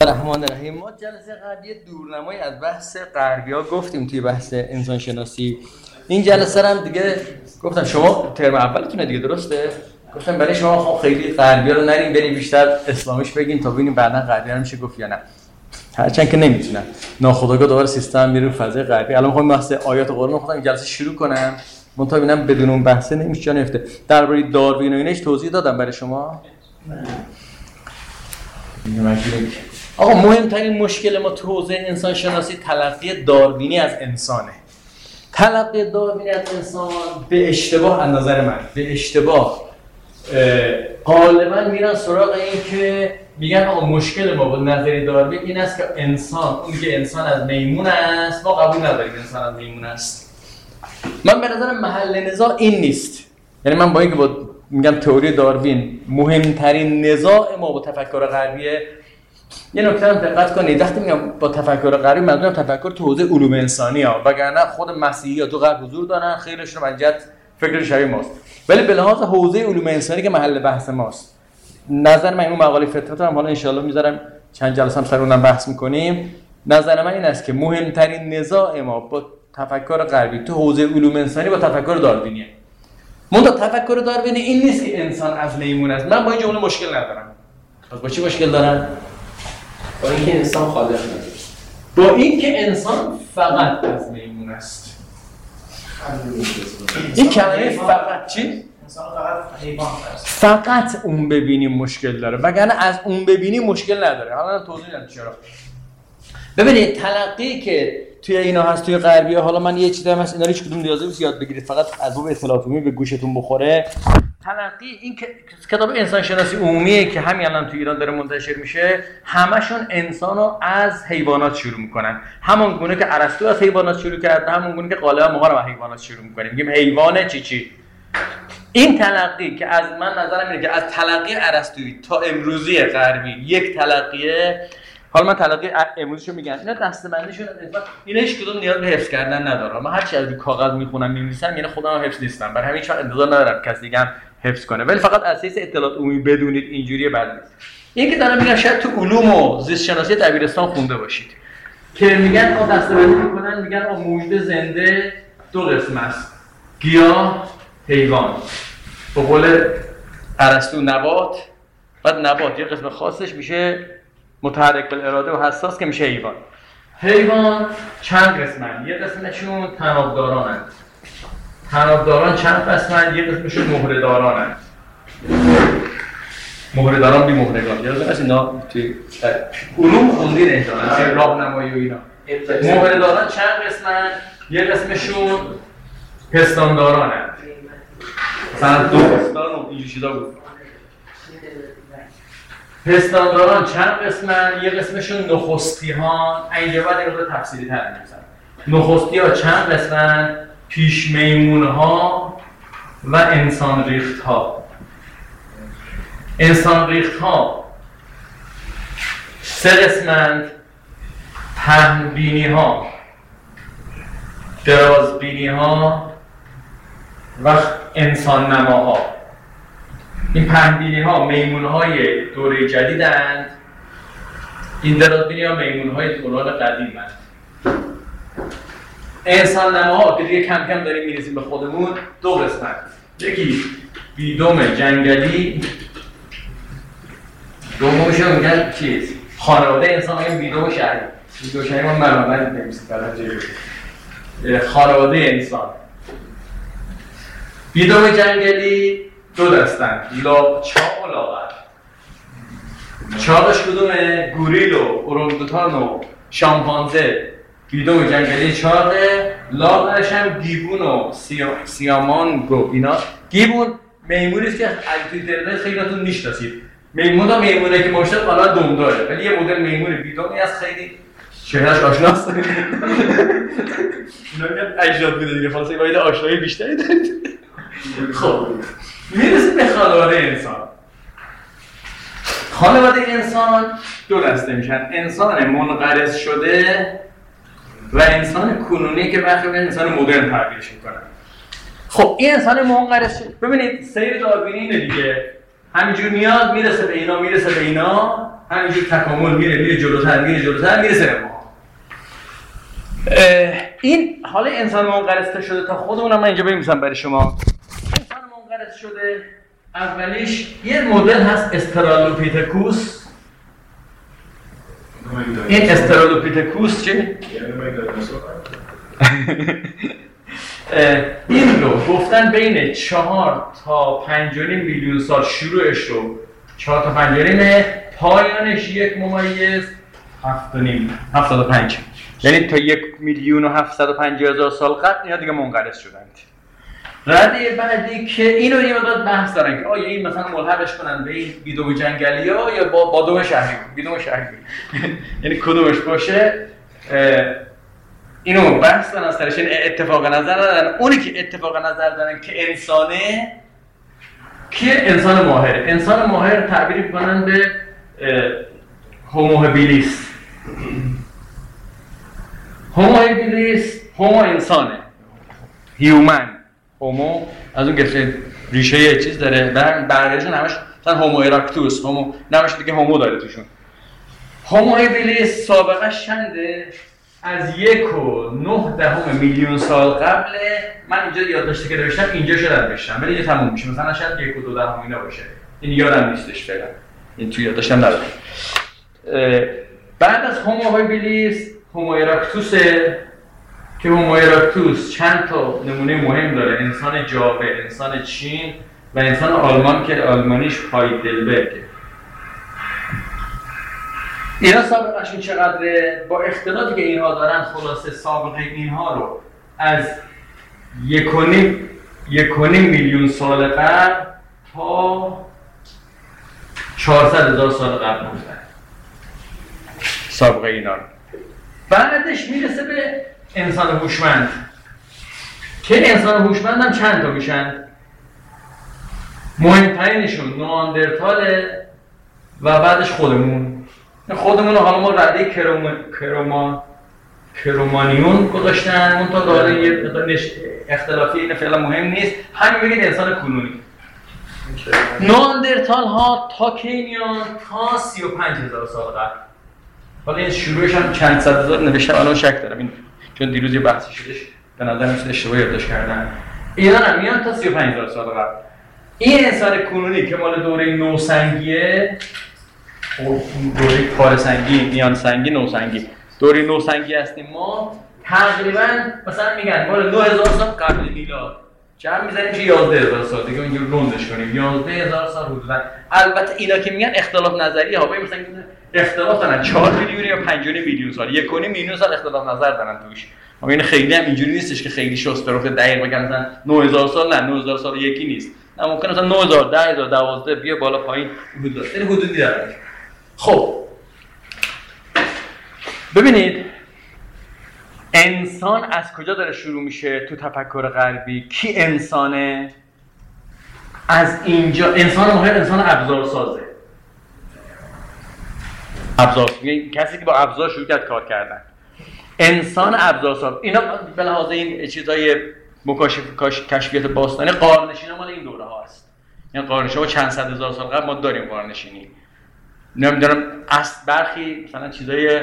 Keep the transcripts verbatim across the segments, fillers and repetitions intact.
الرحمن الرحیم. ما جلسه قبلی دورنمایی از بحث غربی‌ها گفتیم توی بحث انسان شناسی. این جلسه هم دیگه گفتم شما ترم اولتونه دیگه، درسته؟ گفتم برای شما خب خیلی غربی‌ها رو نریم بریم بیشتر اسلامیش بگیم تا ببینیم بعداً غربی‌ها میشه گفت یا نه. هرچند که نمیتونن. ناخودآگاه دوباره سیستم میره فضای غربی. الان می‌خوام بحث آیات قرآن رو خودم جلسه شروع کنم. من تا ببینم بدون اون بحثه نمیشه جا نیفته. درباره داروین و اینش توضیح دادم برای شما. نه. آقا مهمترین مشکل ما تو حوزه انسان شناسی تلقی داروینی از انسانه. تلقی داروینی از انسان به اشتباه، از نظر من به اشتباه غالبا میرن سراغ این که میگن آقا مشکل ما با نظریه داروین این است که انسان، اون که انسان از میمون است، ما قبول نداریم انسان از میمون است. من به نظرم محل نزاع این نیست. یعنی من با اینکه با میگم تئوری داروین مهمترین نزاع ما با تفکر غربیه، یه نکته هم دقت کنید وقتی میگم با تفکر غربی منظورم تفکر تو حوزه علوم انسانی ها، وگرنه خود مسیحی‌ها تو غرب حضور دارن، خیلیشون من جد فکر شبیه ماست، ولی به لحاظ حوزه علوم انسانی که محل بحث ماست. نظر من اون مقاله فطرت هم حالا ان شاء الله میذارم چند جلسه هم سر اونم بحث میکنیم. نظر من این است که مهمترین نزاع ما با تفکر غربی تو حوزه علوم انسانی با تفکر داروینیه. منتها تفکر داروینی این نیست که انسان از میمون است. من با این جمله مشکل ندارم. پس با چی مشکل دارم؟ با اینکه انسان خالق نیست. با اینکه انسان فقط از میمون است. این کلمه فقط چی؟ انسان فقط حیوان است. فقط اون ببینیم مشکل داره، وگرنه از اون ببینیم مشکل نداره. حالا توضیح میدم چرا. ببینید تلقی که توی اینا هست توی غربی‌ها، حالا من یه چیزی هم هست اینا هیچ کدوم نیازی نیست یاد بگیرید، فقط از باب اطلاعات عمومی به گوشتون بخوره. تلقی این که کتاب انسان شناسی عمومیه که همین الان تو ایران داره منتشر میشه، همشون انسانو از حیوانات شروع میکنن. همون گونه که ارسطو از حیوانات شروع کرد، همون گونه که غالبا ما رو از حیوانات شروع میکنیم، میگیم حیوان چی چی. این تلقی که از من نظرم اینه که از تلقی ارسطویی تا امروزی غربی یک تلقیه. حالا من تلقی امروزشو میگم اینا دسته‌بندیشون نسبت اینا هیچ کدوم نیاز به حفظ کردن نداره. من هر چی از روی کاغذ میخونم می‌نویسم یعنی خودم حفظ نیستم، برای همین هیچ وقت انتظار ندارم کسی دیگه هم حفظ کنه، ولی فقط اساس اطلاعات عمومی بدونید اینجوریه بد نیست. این که دارم میگم شاید تو علوم و زیست شناسی دبیرستان خونده باشید که میگن آ دسته‌بندی میکنن، میگن آ موجود زنده دو قسم است، گیاه، حیوان. به قول ارسطو نبات، بعد نبات یه قسم خاصش میشه متحرک بالاراده و حساس که میشه حیوان. حیوان چند قسمن، یه قسمشون تنابدارانن. تنابداران چند قسمن، یه قسمشون مهره‌دارانن. مهره‌داران بی مهرگان. یادتون هست اینا توی علوم خوندین احتمالاً راهنمایی و اینا. مهره‌داران چند قسمن، یه قسمشون پستاندارانن. مثلا دو پستان و اینجور چیزا بود. پستانداران چند قسمن، یه قسمشون نخستی‌هان. اینجا بعد این رو تفصیلی تر می‌گم. نخستی‌ها چند قسمن، پیش میمون‌ها و انسان ریخت‌ها. انسان ریخت‌ها سه قسمند، پهن‌بینی‌ها، درازبینی‌ها و انسان نماها. این پهن‌بینی‌ها میمون‌های دوره جدیدند، این درازبینی‌ها میمون‌های دوران قدیمند. انسان نماها که دیگه کم کم داریم می‌رسیم به خودمون دو قسمت، یکی بیدم جنگلی، دومش رو میگن چیز خانواده انسان، میگن بیدم شهری. بیدم شهری ما مرامت نمی‌سید بلد خانواده انسان. بیدم جنگلی دو دستن، لا چاق و لاغر. چاقش کدومه؟ گوریل و اورانگوتان و شامپانزه. بیدم جنگلی چاقه، لاغرش هم گیبون و سیا... سیامانگو. اینا گیبون میمونیست که توی اینترنت خیلیاتون میشناسید. میمون ها میمونه که ماشت قالا دم داره، ولی یه مدل میمون بیدمی از خیلی چهرهش آشناست. اینا میگن اجداد بوده دیگه، خلاصه باید آشنایی بیشتری دارید. خب میرسیم به خانواده انسان. خانواده انسان دو دسته میشن، انسان منقرض شده و انسان کنونی که برخی به انسان مدرن تعبیرش میکنن. خب این انسان منقرض شده، ببینید سیر داروینی اینه دیگه، همینجور میاد میرسه به اینا میرسه به اینا همینجور تکامل میره میره جلوتر میره جلوتر میرسه به ما. این حالا انسان منقرض شده تا خودمونم من اینجا بنویسم برای شما. انسان منقرض شده اولیش یه مدل هست استرالوپیتکوس. این استرالوپیتکوس چه؟ این رو گفتن بین چهار تا پنج و نیم میلیون سال شروعش رو چهار تا پنج و نیم، پایانش یک ممیز هفت و نیم هفتاد و پنج، یعنی تا یک میلیون و هفتصد و پنجاه هزار سال قبل اینا دیگه منقرض شدند. رده بعدی که اینو یه مقدار بحث دارن که آیا این مثلا ملحقش کنن به این بیدوم جنگلی ها یا با بادوم شهری بیدوم شهری یعنی کدومش باشه. اینو بحث دارن از سرش، اتفاق نظر دارن. اونی که اتفاق نظر دارن که انسانه، که انسان ماهر انسان ماهر تعبیر میکنن به هومو هابیلیس. هومو هابیلیس هومو انسانه، هیومن. هومو از اون گفته ریشه یه چیز داره، برگردشون همش مثلا هومو اراکتوس، هومو نمش دیگه هومو داره توشون. هومو هابیلیس سابقش چنده؟ از یک و نه دهم میلیون سال قبله. من اینجا یادداشتی که نوشتم اینجا شدم بشم ولی یه تموم میشه، مثلا شاید یک و دو دهم اینا باشه، این یادم نیستش فعلا، این توی یادداشتم ندارم. بعد از هومو هابیلیس هومو اراکتوسه که هومو اراکتوس چند تا نمونه مهم داره: انسان جاوه، انسان چین و انسان آلمان که آلمانیش هایدلبرگه. اینا سابقه‌شون چقدره؟ با اختلاطی که اینها دارن خلاصه سابقه اینها رو از یک و نیم یک و نیم میلیون سال قبل تا چهارصد هزار سال قبل گفتن سابقه اینا رو. بعدش میرسه به انسان هوشمند که انسان هوشمند هم چند تا میشن. مهمترینشون نواندرتاله و بعدش خودمون. خودمون حالا ما رده کرومان کرومان کرومانیون گذاشتن، اون تا داره یه اختلافی این فعلا مهم نیست، همین بگید انسان کنونی. نواندرتال ها تا کینیان تا سی و پنج هزار سال قبل. حالا این شروعش هم چند صد هزار نوشتم، الان شک دارم این چون دیروز یه بحثی شدش به نظر میاد اشتباه یادداشت کردن. اینا هم میان تا سی و پنج هزار سال قبل. این انسان کنونی که مال دوره نوسنگیه، دوره پارسنگی، میان سنگی، نوسنگی، دوره نوسنگی هستیم ما. تقریبا مثلا میگن مال نه هزار سال قبل میلاد، جمع میزنیم چه یازده هزار سال دیگه اینجور روندش کنیم، یازده هزار سال حدودا. البته اینا که میگن اختلاف نظریه ها، مثلا اختلاف دارن چهار میلیون یا پنج و نیم میلیون سال، یک و نیم میلیون سال اختلاف نظر دارن توش. اما این خیلی هم اینجوری نیستش که خیلی شست بروفه دقیق بگن مثلا نه هزار سال، نه نه هزار سال یکی نیست، نه ممکنه مثلا نه هزار، ده هزار، دوازده بیا بالا پایین حدود این حدودی داره. خب ببینید انسان از کجا داره شروع میشه تو تفکر غربی؟ کی انسانه؟ از اینجا انسان ماهر انسان ابزار سازه. ابزار کسی که با ابزار شروع کرد کار کردن، انسان ابزار ساز. اینا به لحاظ این چیزای مکاشف کشفیات باستانی غارنشینا مال این دوره هاست. یعنی غارنشینا چند صد هزار سال قبل ما داریم غارنشینی. نمیدونم اصل برخی مثلا چیزای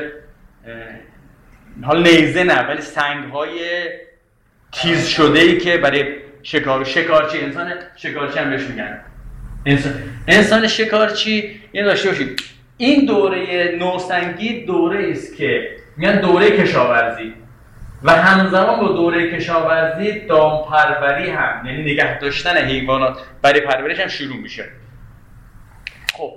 حال نیزه نه ولی سنگ‌های تیز شده‌ای که برای شکار شکارچی، انسان شکارچی هم بهش میگن. انسان انسان شکارچی یعنی داشته باشید این دوره نوسنگی دوره است که میگن دوره کشاورزی و همزمان با دوره کشاورزی دامپروری هم، یعنی نگه داشتن حیوانات برای پرورش هم شروع میشه. خب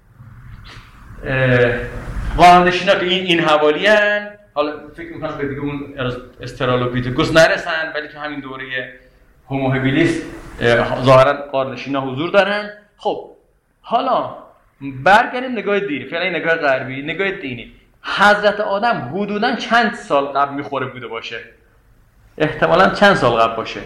غارنشینا که این این حوالی هن، حالا فکر میکنم به دیگه اون استرالوپیتکوس نرسن ولی که همین دوره هومو هابیلیس ظاهرا غارنشینا حضور دارن. خب حالا برگردیم نگاه دینی، فعلا نگاه غربی، نگاه دینی. حضرت آدم حدوداً چند سال قبل میخوره بوده باشه؟ احتمالاً چند سال قبل باشه؟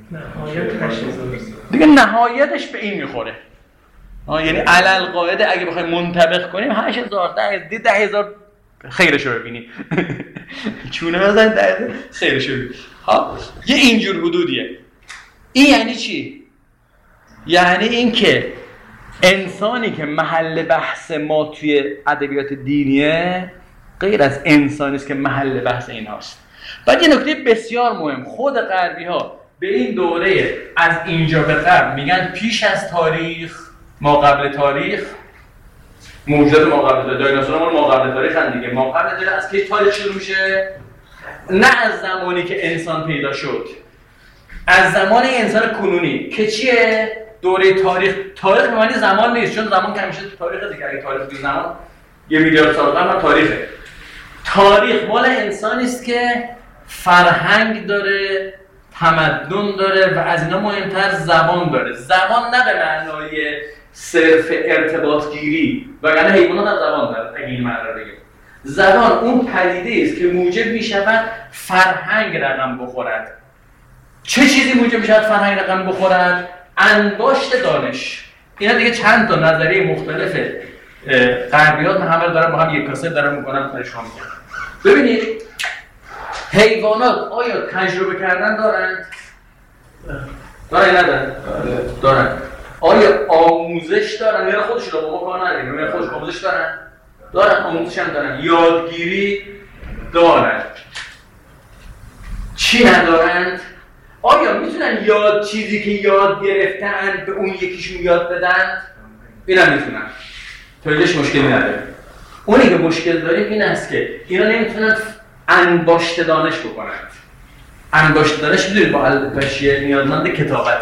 دیگه نهایتش به این میخوره. یعنی علل قاعده اگه بخوایم منطبق کنیم هشت هزار، ده هزار خیرشو ببینیم. چونه بزن ده هزار خیرشو ببینیم. ها یه اینجور حدودیه. این یعنی چی؟ یعنی این که انسانی که محل بحث ما توی ادبیات دینیه غیر از انسانی است که محل بحث اینهاست. بعد یه نکته بسیار مهم، خود غربی ها به این دوره از اینجا به قبل میگن پیش از تاریخ، ما قبل تاریخ، موجودات ما قبل تاریخ، دایناسورها ما قبل تاریخ هستند دیگه. ما قبل تاریخ از کی تاریخ شروع میشه؟ نه از زمانی که انسان پیدا شد، از زمان انسان کنونی که چیه؟ دوره تاریخ. تاریخ به معنی زمان نیست، چون زمان که همیشه تاریخ دیگه. اگه تاریخ بی زمان یه میلیارد سال قبل تاریخه. تاریخ مال انسانی است که فرهنگ داره، تمدن داره و از اینا مهمتر زبان داره. زبان نه به معنای صرف ارتباط گیری، وگرنه حیوانات هم زبان داره. اگه این معنی رو بگیم، زبان اون پدیده است که موجب میشود فرهنگ رقم بخورد. چه چیزی موجب میشود فرهنگ رقم بخورد؟ انباشت دانش. اینا دیگه چند تا نظریه مختلف غربیات من همه دارم با هم یک کاسه دارم میکنم برای شما میگم. ببینید حیوانات آیا تجربه کردن دارند؟ دارن ندارن؟ دارن. آیا آموزش دارن؟ یا خودشون رو با ما کار نداریم؟ یا خودشون آموزش دارن؟ دارن. آموزش هم دارن. یادگیری دارن. چی ندارند؟ آیا میتونن یاد چیزی که یاد گرفتن به اون یکیشون یاد بدن؟ اینا میتونن. تولیدش مشکلی نداره. اونی که مشکل داریم این است که اینا نمیتونن انباشت دانش بکنند. انباشت دانش میدونید با البشیه نیازمند کتابت.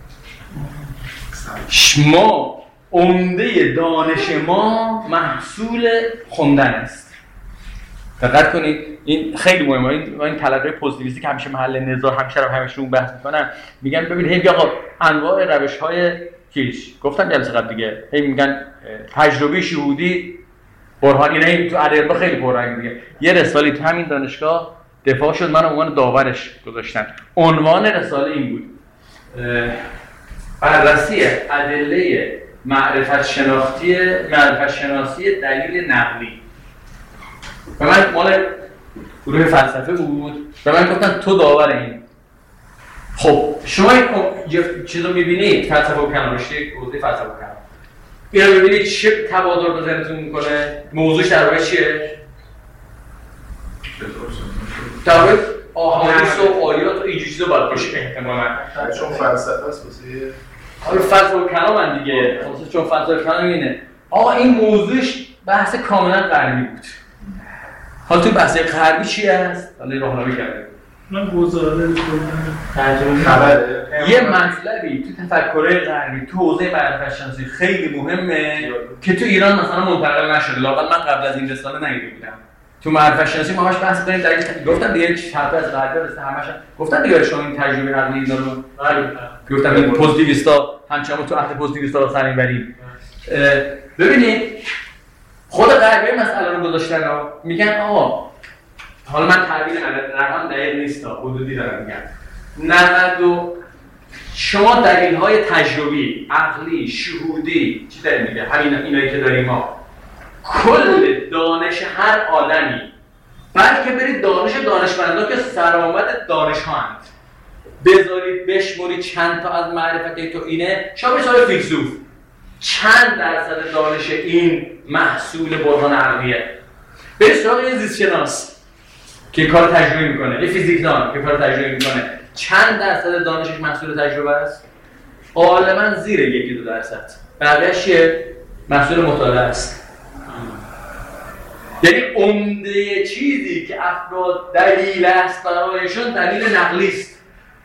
ما عمده دانش ما محصول خوندن است. دقت کنید این خیلی مهمه. این این طلبه پوزیتیویستی که همیشه محل نزاع همیشه رو همیشه اون بحث میکنن، میگن ببینید هی آقا انواع روش‌های چیش گفتم جلسه قبل دیگه، هی میگن تجربه شهودی برهان. اینا تو ادبیات خیلی پررنگ دیگه. یه رساله تو همین دانشگاه دفاع شد، من عنوان داورش گذاشتم. عنوان رساله این بود: بررسی ادله معرفت شناختی معرفت شناسی دلیل نقلی. و من مال گروه فلسفه بود و من گفتم تو داور این. خب شما یه چیزو میبینید فلسفه و کلام رشته حوزه فلسفه و کلام، اینو میبینید چه تبادر به ذهنتون میکنه؟ موضوعش در واقع چیه؟ در واقع احادیث و آیات و این چیزا باید باشه احتمالاً، چون فلسفه است واسه حالا فلسفه و کلام هم دیگه. خلاص چون فلسفه و کلام اینه. آقا این موضوعش بحث کاملا غربی بود. حالا تو بحث غربی چی هست؟ حالا راهنمایی کردیم. من گزاره ترجمه خبره. یه مطلبی تو تفکر غربی تو حوزه معرفت شناسی خیلی مهمه که تو ایران مثلا منتقل نشده. لااقل من قبل از این رساله ندیده بودم. تو معرفت شناسی ما همش بحث داریم در این گفتم دیگه چرت از غربی هست همش گفتن دیگه شما این تجربه عقلی اینا رو گفتم این پوزیتیویستا همچنان تو عهد پوزیتیویستا رو سر میبریم. ببینید خود غربی مسئله رو گذاشتن ها، میگن آقا حالا من تعبیر رقم دقیق نیست ها، حدودی دارم میگم نود شما دلیل‌های تجربی، عقلی، شهودی چی داریم میگه؟ همین اینایی که داریم ما کل دانش هر آدمی، بلکه برید دانش دانشمندان که سرآمد دانش ها هستند بذارید بشمرید چند تا از معرفت تو اینه، شما برید سوال فیلسوف چند درصد دانش این محصول برهان عقلیه. برید سراغ یه زیستشناس که کار تجربه میکنه، یه فیزیکدان که کار تجربه میکنه، چند درصد دانشش محصول تجربه است؟ غالبا زیر یکی دو درصد. بقیه‌اش چیه؟ محصول مطالعه است. یعنی عمده چیزی که افراد دلیل است برایشون دلیل نقلی است.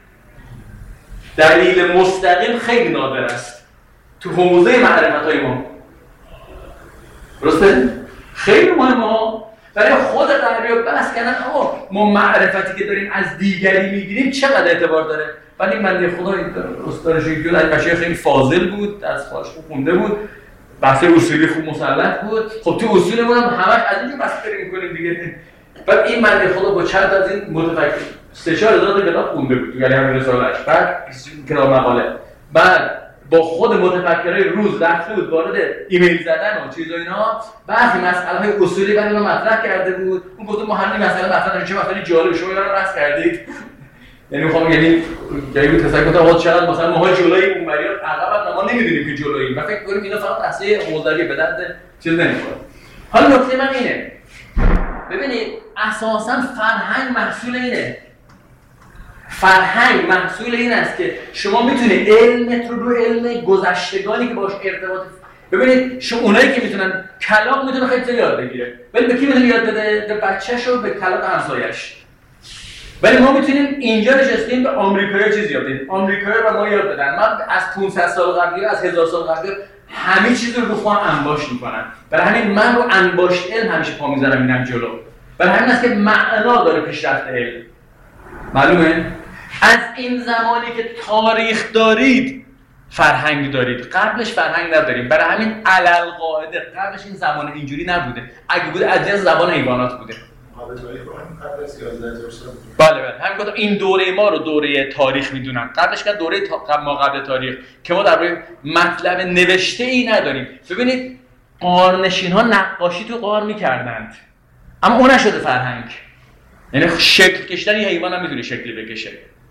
دلیل مستقیم خیلی نادر است تو حوزه معرفت‌های ما. درسته؟ خیلی مهمه. برای خود غربی‌ها بحث کردن آقا ما معرفتی که داریم از دیگری میگیریم چقدر اعتبار داره. ولی من خدا استاد شیگیون از بچه خیلی فاضل بود، درس خواهش خوب خونده بود، بحث اصولی خوب مسلط بود. خب تو اصولمون هم همش از اینجور بحث داریم می‌کنیم دیگه. بعد این من خدا با چند از این متفکر سه چهار هزار تا کتاب خونده بود، یعنی همین رساله‌اش، بعد کتاب مقاله، بعد با خود متفکرای روز رفته بود وارد ایمیل زدن و چیزا اینا، بعضی مسائل اصولی برای ما مطرح کرده بود. اون گفت ما همین مسئله مثلا چه مسئله جالب شما اینا رو بحث کردید. یعنی میخوام یعنی جایی بود تصور کنم آقا چقدر مثلا ماها جلوی اونوری عقب ما نمیدونیم که جلوییم و فکر کنیم اینا فقط اصلی حوزوی به درد چیز نمیخوره. حالا نکته من اینه ببینید اساساً فرهنگ محصول اینه فرهنگ محصول این است که شما میتونید علمت رو رو علم گذشتگانی که باش ارتباط ببینید شما اونایی که میتونن کلاغ میتونه خیلی چیزا یاد بگیره ولی به کی میتونه یاد بده؟ به بچه‌ش و به کلاغ همسایه‌اش. ولی ما میتونیم اینجا نشستیم به آمریکایی چیزی یاد بدیم. آمریکایی رو ما یاد بدن. من از پانصد سال قبلی از هزار سال قبلی همه چیز رو رو خودم انباشت میکنم. برای همین من رو انباشت علم همیشه پا میذارم اینم جلو. برای همین است که معنا داره پیشرفت علم. معلومه؟ از این زمانی که تاریخ دارید فرهنگ دارید، قبلش فرهنگ نداریم. برای همین علل قاعده قبلش این زمان اینجوری نبوده. اگه بوده از جنس زبان حیوانات بوده. بله بله همین گفتم این دوره ما رو دوره تاریخ میدونن. قبلش که دوره تا... ما قبل تاریخ که ما در روی مطلب نوشته ای نداریم. ببینید غارنشین ها نقاشی تو غار میکردند اما اون نشده فرهنگ. یعنی شکل کشیدن یه حیوان هم میتونه شکلی بکشه.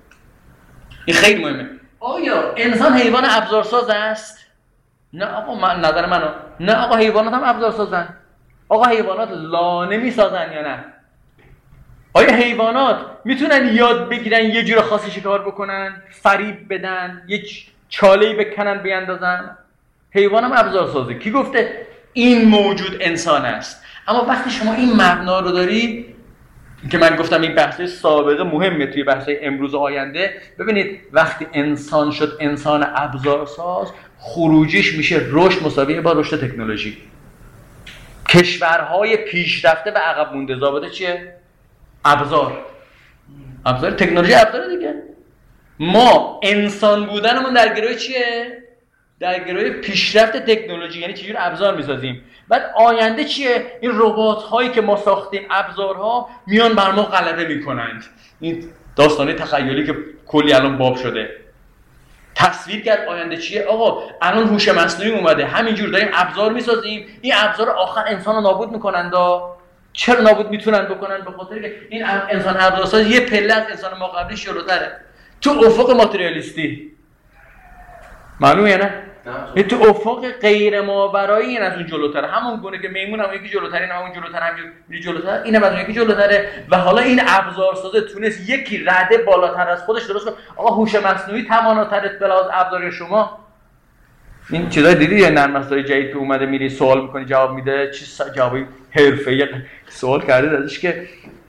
این خیلی مهمه. آیا انسان حیوان ابزارساز است؟ نه آقا من نظر منو نه آقا حیوانات هم ابزارسازن. آقا حیوانات لانه میسازن یا نه؟ آیا حیوانات میتونن یاد بگیرن یه جور خاصی شکار بکنن، فریب بدن، یه چاله‌ای بکنن بیاندازن؟ حیوان هم ابزارسازه. کی گفته این موجود انسان است؟ اما وقتی شما این مبنا رو داری که من گفتم این بحث سابقه مهمه توی بحث امروز و آینده. ببینید وقتی انسان شد انسان ابزارساز خروجیش میشه رشد مساوی با رشد تکنولوژی. کشورهای پیشرفته و عقب مونده ضابطه چیه؟ ابزار. ابزار تکنولوژی ابزار دیگه. ما انسان بودنمون در گروه چیه؟ در گروه پیشرفت تکنولوژی. یعنی چجوری ابزار میسازیم. بعد آینده چیه؟ این ربات هایی که ما ساختیم ابزارها میان بر ما غلبه میکنند. این داستانه تخیلی که کلی الان باب شده. تصویر کرد آینده چیه؟ آقا الان هوش مصنوعی اومده همینجور داریم ابزار میسازیم این ابزار آخر انسان رو نابود میکنند. چرا نابود میتونن بکنن؟ به خاطر که این انسان ابزارساز یه پله از انسان ما قبلی جلوتره تو افق ماتریالیستی. معلومه نه؟ نه تو افق غیر ماورایی این از اون جلوتره. همون گونه که میمون هم یکی جلوتره این همون جلوتر همین میری جلوتر اینم از اون یکی جلوتره و حالا این ابزارساز تونست یکی رده بالاتر از خودش درست کنه. آقا هوش مصنوعی تواناتر اطلاع از ابزار شما. این چیزا دیدی یه نرم افزار جدید که اومده میری سوال میکنی جواب میده چی جوابی حرفه‌ای سوال کرده ازش که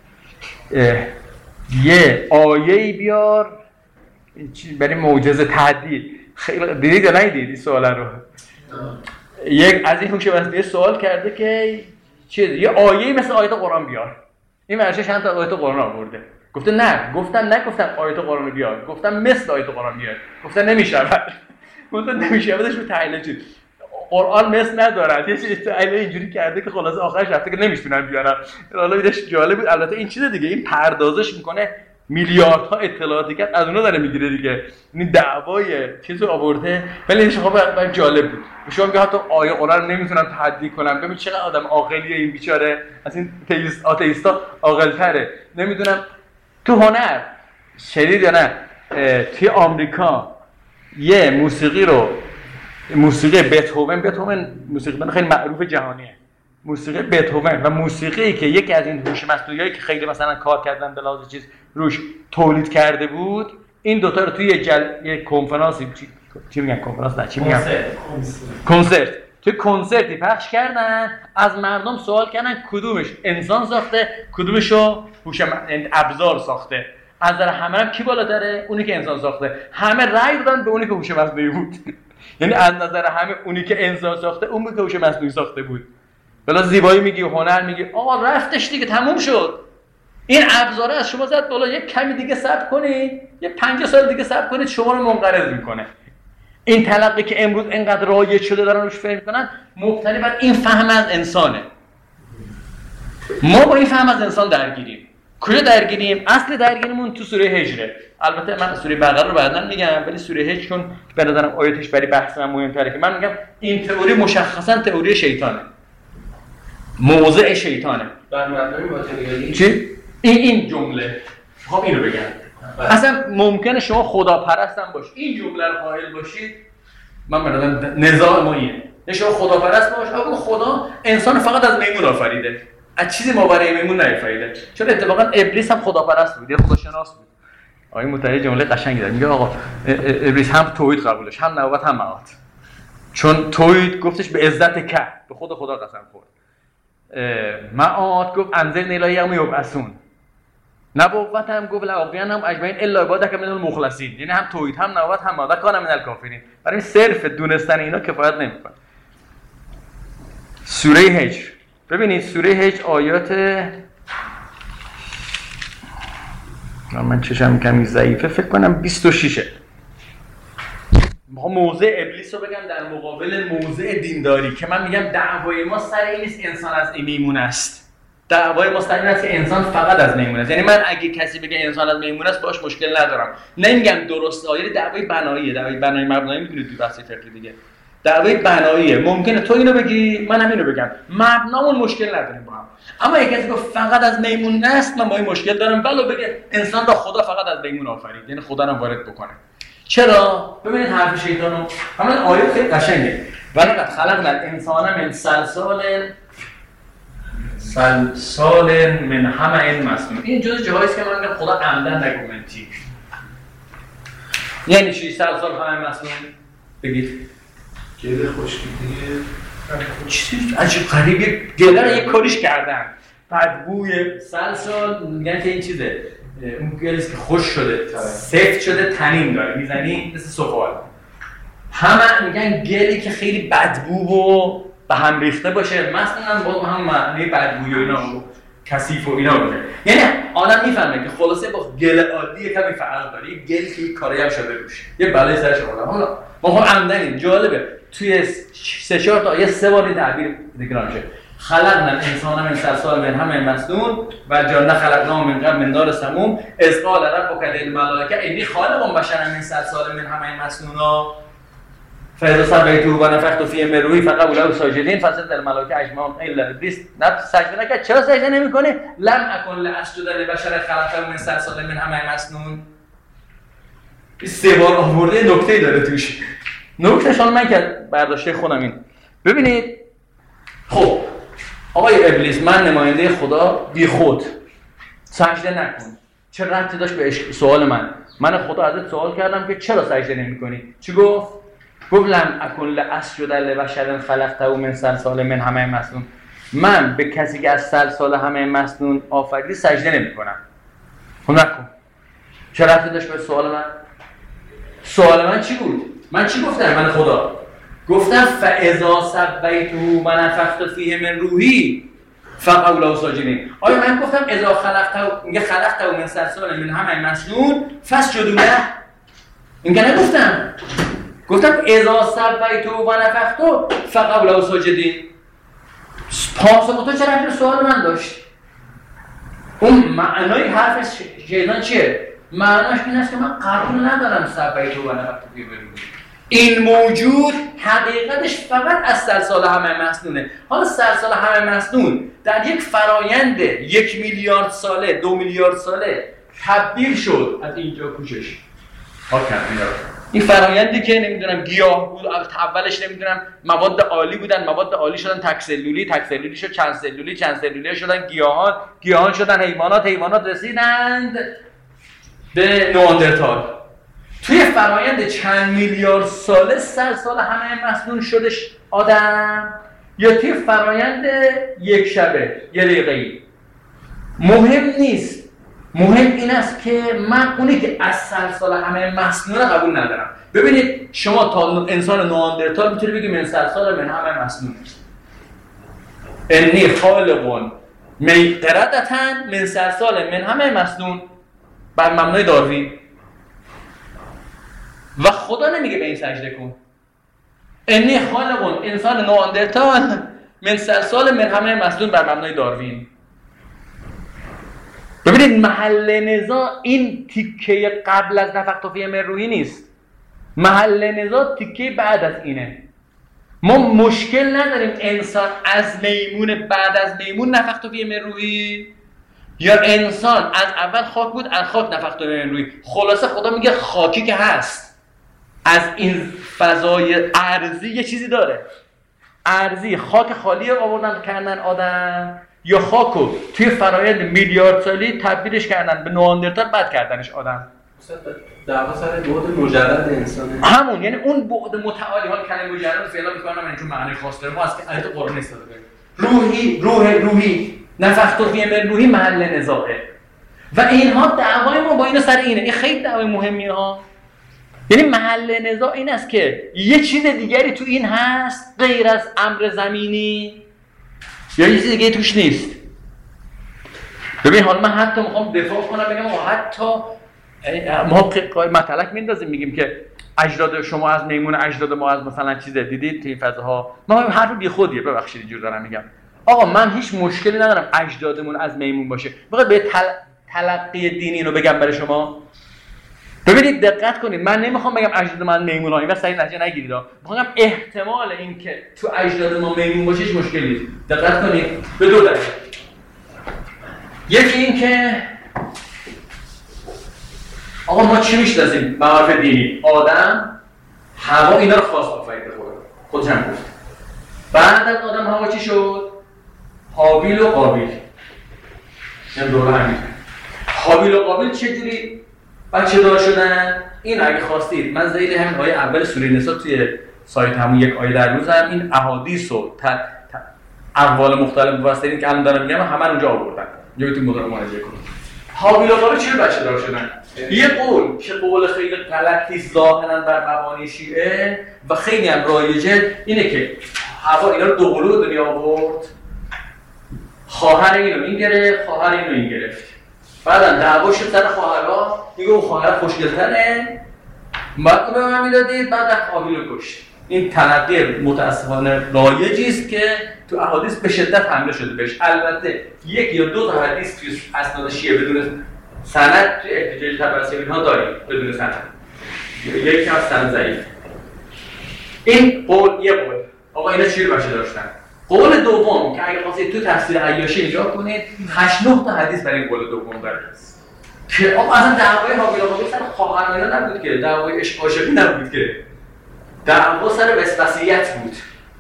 یه آیه‌ای بیار برای معجزه تعدیل. خیلی دیدید یا ندیدید سوال رو؟ یک از این هوش مصنوعی سوال کرده که چیز یه آیه‌ای مثل آیات قرآن بیار. این ورشه چند تا آیات قرآن آورده. گفته نه، گفتم نگفتم آیات قرآن بیار، گفتم مثل آیات قرآن بیار. گفتن نمیشه. گفتن نمیشه. بعدش رو تحلیل چیز قرآن مثل ندارد. یه چیز تحلیل اینجوری کرده که خلاص آخرش رفته که نمیتونن بیارن. حالا ایدش جالب بود. البته این چیز دیگه این پردازش میکنه میلیاردها اطلاعاتی که از اونها داره میگیره دیگه. این دعوای چیزو آورده ولی این خب برام جالب بود. شما میگه حتی آیه قرآن نمیتونم تعدیل کنم. ببین چقدر آدم عاقلیه این بیچاره. از این تئیست آتئیستا عاقل‌تره. نمیدونم تو هنر شدید یا نه توی آمریکا یه موسیقی رو موسیقی بتهوون بتهوون موسیقی خیلی معروف جهانیه. موسیقی بتهوون و موسیقی که یکی از این هوش مصنوعیایی که خیلی مثلا کار کردن به لحاظ چیز روش تولید کرده بود این دوتا رو توی یه جل... یه کنفرانسی چی, چی میگن کنفرانس نه چی میگن کنسرت توی کنسرتی پخش کردن از مردم سوال کردن کدومش انسان ساخته کدومشو هوش یعنی ابزار ساخته. از نظر همه هم کی بالاتره؟ اونی که انسان ساخته. همه رأی دادن به اونی که هوش مصنوعی بود. یعنی از نظر همه اونی که انسان ساخته اون بود که هوش مصنوعی ساخته بود. بلا زیبایی میگی هنر میگی آقا رفتش دیگه تموم شد. این ابزاره از شما زد بالا یک کمی دیگه صبر کنید یه پنجاه سال دیگه صبر کنید شما رو منقرض میکنه. این تلقی که امروز اینقدر رایج شده دارن روش فکر میکنن مبتنی بر این فهم از انسانه. ما با این فهم از انسان درگیریم. کجا درگیریم؟ اصل درگیریمون تو سوره هجره. البته من سوره بقره رو بعداً میگم ولی سوره هجر چون به نظرم آیاتش برای بحث من مهم‌تره که من میگم این تئوری مشخصاً تئوری شیطانه. موضع شیطانه. بر مبنای ماتریالی چی؟ این این جمله. خب اینو بگم. اصلا ممکنه شما خداپرست هم باشید، این جمله رو قائل باشید، من برادرم نزاع ما اینه، نه شما خداپرست باش، اما خدا انسان فقط از میمون آفریده، از چیزی ما برای میمون نیافریده. چون اتفاقا ابلیس هم خداپرست بود، یه خداشناس بود. آقای متحری جمله قشنگی داره، میگه آقا ابلیس هم توحید قبولش، هم نبوت هم معاد. چون توحید گفتش به عزت که به خود خدا قسم خورد، معاد گفت انزل الی یوم یبعثون، نبوت هم گفت لاغوین هم اجمعین الا عبادک من المخلصین، یعنی هم توحید هم نبوت هم معاد کان من الکافرین. برای صرف دونستن اینا کفایت نمیکنه. سوره هجر ببینید، سوره هجر آیات، من چشم کمی ضعیفه فکر کنم بیست و شش. موضع ابلیس رو بگم در مقابل موضع دینداری که من میگم دعوای ما سر این نیست انسان از میمون است، دعوای ما سر این است که انسان فقط از میمون است. یعنی من اگه کسی بگه انسان از میمون است باش مشکل ندارم، نمیگم درسته، یعنی دعوای بناییه، دعوای بنایی مبنایی میدونید تو بحث فقهی دیگه، دعوای بناییه. ممکنه تو اینو بگی منم اینو بگم، مبنامون مشکل نداریم با هم. اما اگه کسی گفت فقط از میمون است، من با این مشکل دارم، ولو بگه انسان را خدا فقط از میمون آفرید، یعنی خدا رو وارد بکنه. چرا؟ ببینید حرف شیطانو، همین آیه خیلی قشنگه. ولقد خلقنا الانسان من صلصال صلصال من حمأ مسنون. این جزء جاهایی است که من میگم خدا عمدن نگومنتی. یعنی چی صلصال حمأ مسنون؟ بگید. گله خشکی دیگه. چیزی عجیب غریبه، گله رو یک کاریش کردن. بدبوی صلصال میگن که این چیزه. اون گلیست که خوش شده، سفت شده، تنین داره، میزنی مثل سفال. همه میگن گلی که خیلی بدبو و به هم ریخته باشه، مثلا با هم معنی بدبوی و اینا و کثیف و اینا باشه. یعنی آدم میفهمه که خلاصه با گل عادی کمی فرق داره، یه گلی که کاری هم شده روش، یه بلای سرش آوردن. حالا ما خب عمدنیم، جالبه توی سه چهار تا یا سه بار این تعبیر تکرار میشه. خلقنا الانسان من صلصال من حمأ مسنون و جعلنا خلقناه من قبل من نار سموم اذ قال ربک للملائکة انی خالق بشرا من صلصال من حمأ مسنون فاذا سویته و نفخت فیه من روحی فقعوا له ساجدین فسجد الملائکة اجمعون الا ابلیس نه سجده نکرد. چرا سجده نمیکنه؟ لم اکن لاسجد لبشر خلقته من صلصال من حمأ مسنون. سه بار آورده، نکته داره توش. نکتهش من که برداشته خودم این. ببینید خب آقای ابلیس، من نماینده خدا بی خود سجده نکن. چه ربطی داشت به سوال من؟ من خدا ازت سوال کردم که چرا سجده نمی‌کنی؟ چی گفت؟ گفت لم اکن لاسجد لبشر خلقته من صلصال من حمأ مسنون. من به کسی که از صلصال حمأ مسنون آفریدی سجده نمی‌کنم. خب نکن. چه ربطی داشت به سوال من؟ سوال من چی بود؟ من چی گفتم؟ من خدا گفتم فاذا سویته و نفخت فیه من روحی فقعوا له ساجدین. آیا من گفتم اذا خلقته میگه خلقته من صلصال من حمأ مسنون فاسجدوا له؟ اینکه نگفتم، گفتم اذا سویته و نفخت فقعوا له ساجدین. پاسخ تو چرا به سوال من داشت؟ اون معنای حرف شیطان چیه؟ معناش این است که من قبول ندارم سویته و نفخت فیه من روحی. این موجود حقیقتش فقط از صلصال حمأ مسنونه. حالا صلصال حمأ مسنون در یک فرایند یک میلیارد ساله، دو میلیارد ساله تبدیل شد از اینجا کوشش. ها کردن این فرایندی که نمیدونم گیاه بود، اولش نمیدونم مواد عالی بودن، مواد عالی شدن تک سلولی، تک سلولی شد چند سلولی، چند سلولی شدن گیاهان، گیاهان شدن حیوانات، حیوانات رسیدند به نئاندرتال. توی فرایند چند میلیارد ساله صلصال حمأ مسنون شدش آدم، یا توی فرایند یک شبه یه دقیقه‌ای؟ مهم نیست. مهم این است که من اونی که از صلصال حمأ مسنون قبول ندارم. ببینید شما تا انسان نئاندرتال میتونی بگی من صلصال من حمأ مسنون انی خالق قردة من صلصال من حمأ مسنون بر مبنای داروین. و خدا نمیگه به این سجده کن. انی خالق انسان نئاندرتال من صلصال من حمأ مسنون بر مبنای داروین. ببینید محل نزاع این تیکه قبل از نفخت فیه من روحی نیست. محل نزاع تیکه بعد از اینه. ما مشکل نداریم انسان از میمون بعد از میمون نفخت فیه من روحی یا انسان از اول خاک بود، از خاک نفخت به روی. خلاصه خدا میگه خاکی که هست از این فضای ارضی یه چیزی داره. ارضی خاک خالی آوردن کردن آدم، یا خاکو توی فرایند میلیارد سالی تبدیلش کردن به نئاندرتال، بعد کردنش آدم. در واقع سر بعد مجرد انسانه. همون، یعنی اون بعد متعالی. حال کلمه مجرد فعلا می‌کنم من چون معنی خاص داره، ما از که آیت قرآن استفاده کنیم. روحی، روح روحی، نفخت فیه من روحی محل نزاعه. و اینها دعوای ما با اینا سر اینه. این خیلی دعوای مهمیه ها. یعنی محل نزاع این است که یه چیز دیگری تو این هست غیر از امر زمینی، یا یه چیز دیگه توش نیست. ببین حالا من حتی میخوام دفاع کنم بگم و حتی ما مطلق میندازیم میگیم که اجداد شما از میمون، اجداد ما از مثلا چیزه دیدید تو این فضاها. ما هم حرف بی خودیه، ببخشید اینجور دارم میگم. آقا من هیچ مشکلی ندارم اجدادمون از میمون باشه. بخواد به تل... تلقی دینی اینو بگم برای شما. ببینید دقت کنید، من نمیخوام بگم اجداد ما از میمون ها، این واسه سری نتیجه نگیرید. میخوام احتمال این که تو اجداد ما میمون باشه هیچ مشکلی نیست. دقت کنید به دو دلیل. یکی این که آقا ما چی میشناسیم معارف دینی؟ آدم، هوا، اینا رو خواست آفرید خدا. خودش هم گفت. بعد از آدم هوا چی شد؟ هابیل و قابیل. این دوره همین. هابیل و قابیل چجوری بچه دار شدن؟ این اگه خواستید من ذیل همین آیه اول سوره نساء توی سایت همون یک آیه در روزم این احادیث و اقوال مختلف مفسرین که الان دارم میگم همه اونجا آوردن. اینجا بتونید مدارا مراجعه کنید. هابیل و قابیل چرا بچه دار شدن؟ یه قول که قول خیلی غلطی ظاهراً بر مبانی شیعه و خیلی هم رایجه اینه که هوا اینا رو دو قلو به دنیا آورد، خواهر اینو این گرفت، خواهر اینو این گرفت. بعدم دعوا شد سر خواهرها، میگه اون خواهر خوشگل‌تره، بعد به من میدادید، بعد هابیل رو کشت. این تلقی متاسفانه رایجی است که تو احادیث به شدت حمله شده بهش. البته یک یا دو تا حدیث توی اسناد شیعه بدون سند توی احتجاج تبرسی ها داریم بدون سند، یکی از سند ضعیف. این قول یه قول. آقا اینا چی رو بچه داشتن؟ قول دوم که اگه خواستید تو تفسیر عیاشی نگاه کنید، هشت نه تا حدیث برای این قول دوم داره که آقا اصلا دعوای هابیل و قابیل سر خواهرانه نبود که، دعوای عشق عاشقی نبود که، دعوا سر وصیت بود.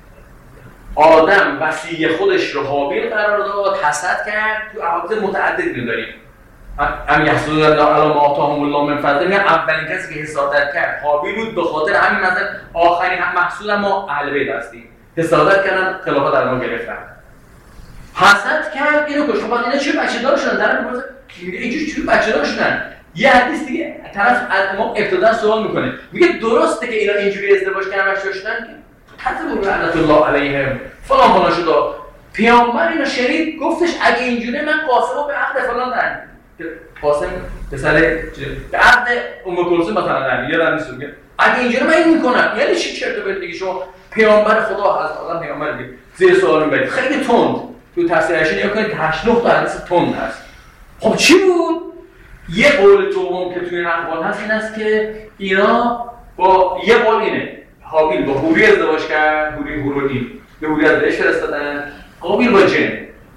آدم وصی خودش رو هابیل قرار داد، حسد کرد. تو احادیث متعددی داریم. ام یحسدون الله علی ما آتاهم الله من فضله، میگن اولین کسی که حسادت کرد هابیل بود. به خاطر همین مثلا آخرین محصول ما اهل بیت هستیم. حسادت کردن، خلافت در ما گرفتن. حسد کرد، اینو کشت. بعد اینا چه بچه‌دار شدن؟ طرف میگه اینجوری چه بچه‌دار شدن؟ یه حدیث دیگه طرف از ما ابتدا سوال میکنه، میگه درسته که اینا اینجوری ازدواج کردن بچه‌دار شدن که حتی لعنت الله علیهم فلان فلان شد. پیامبر اینو شنید گفتش اگه اینجوری من قاسمو به عقد فلان دادم. قاسم پسر به عقد ام کلثوم مثلا دادم، یادم نیست میگه اگه اینجوری من این میکنم. یعنی چی چرت و پرت میگی شما؟ پیامبر خدا هست، آدم پیامبر دیگه زیر سوال میبرید. خیلی تند تو تفسیرش نگاه کنید، هشت نه تا حدیث تند هست. خب چی بود؟ یه قول دوم که توی این اقوال هست این است که اینا با یه قول اینه، هابیل با حوری ازدواج کرد، حوری هورونی به حوری از بهش فرستادن، قابیل با جن.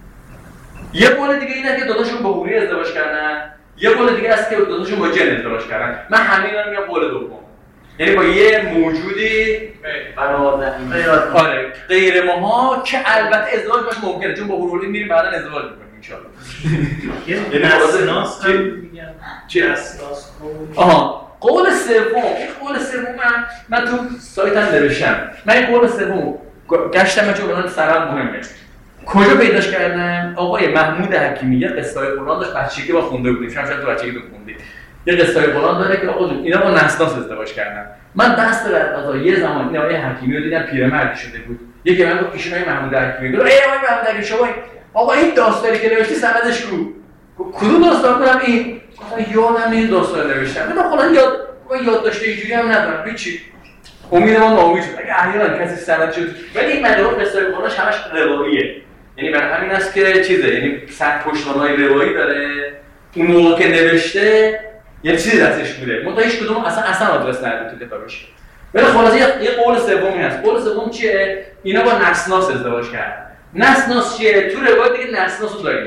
یه قول دیگه اینه که داداشون با حوری ازدواج کردن، یه قول دیگه است که داداشون با جن ازدواج کردن. من همین رو میگم قول دوم، یعنی با یه موجودی غیر آره غیر ماها که البته ازدواج باشه ممکنه، چون با حوری میریم بعداً ازدواج میکنیم ان شاء الله. یعنی اساس میگم چه اساس؟ آها قول سوم، این قول سوم من من تو سایتم نوشتم. من این قول سوم گشتم چون برام سرم مهمه. کجا پیداش کردم؟ آقای محمود حکیمی یه قصه قرآن داشت، بچگی با خونده بودیم، شما شاید تو بچگی تو خوندید. یه قصه قرآن داره که آقا اینا با نسناس ازدواج کردن. من دست در قضا یه زمان این آقای حکیمی رو دیدم پیرمردی شده بود. یکی من گفت ایشون آقای محمود حکیمی. گفت ای آقای محمود حکیمی شما آقا این داستانی که نوشتی سندش کو؟ کدوم داستان کنم این؟ گفتم یادم نیست داستان نوشتم. من خودم یاد من یاد داشته اینجوری هم ندارم. هیچی. امیدوارم ناامید شد. اگه احیانا کسی سند شد، ولی این مدار قصه قرآنش همش رواییه. یعنی برای همین است که چیزه، یعنی صد پشتوانه‌های روایی داره. اون موقع که نوشته یه چیزی دستش بوده. منتها هیچ کدوم اصلا اصلا آدرس نداره تو کتابش. ولی خلاصه یه قول سومی هست. قول سوم چیه؟ اینا با نسناس ازدواج کردن. نسناس چیه؟ تو روایت دیگه نسناس رو داریم ما.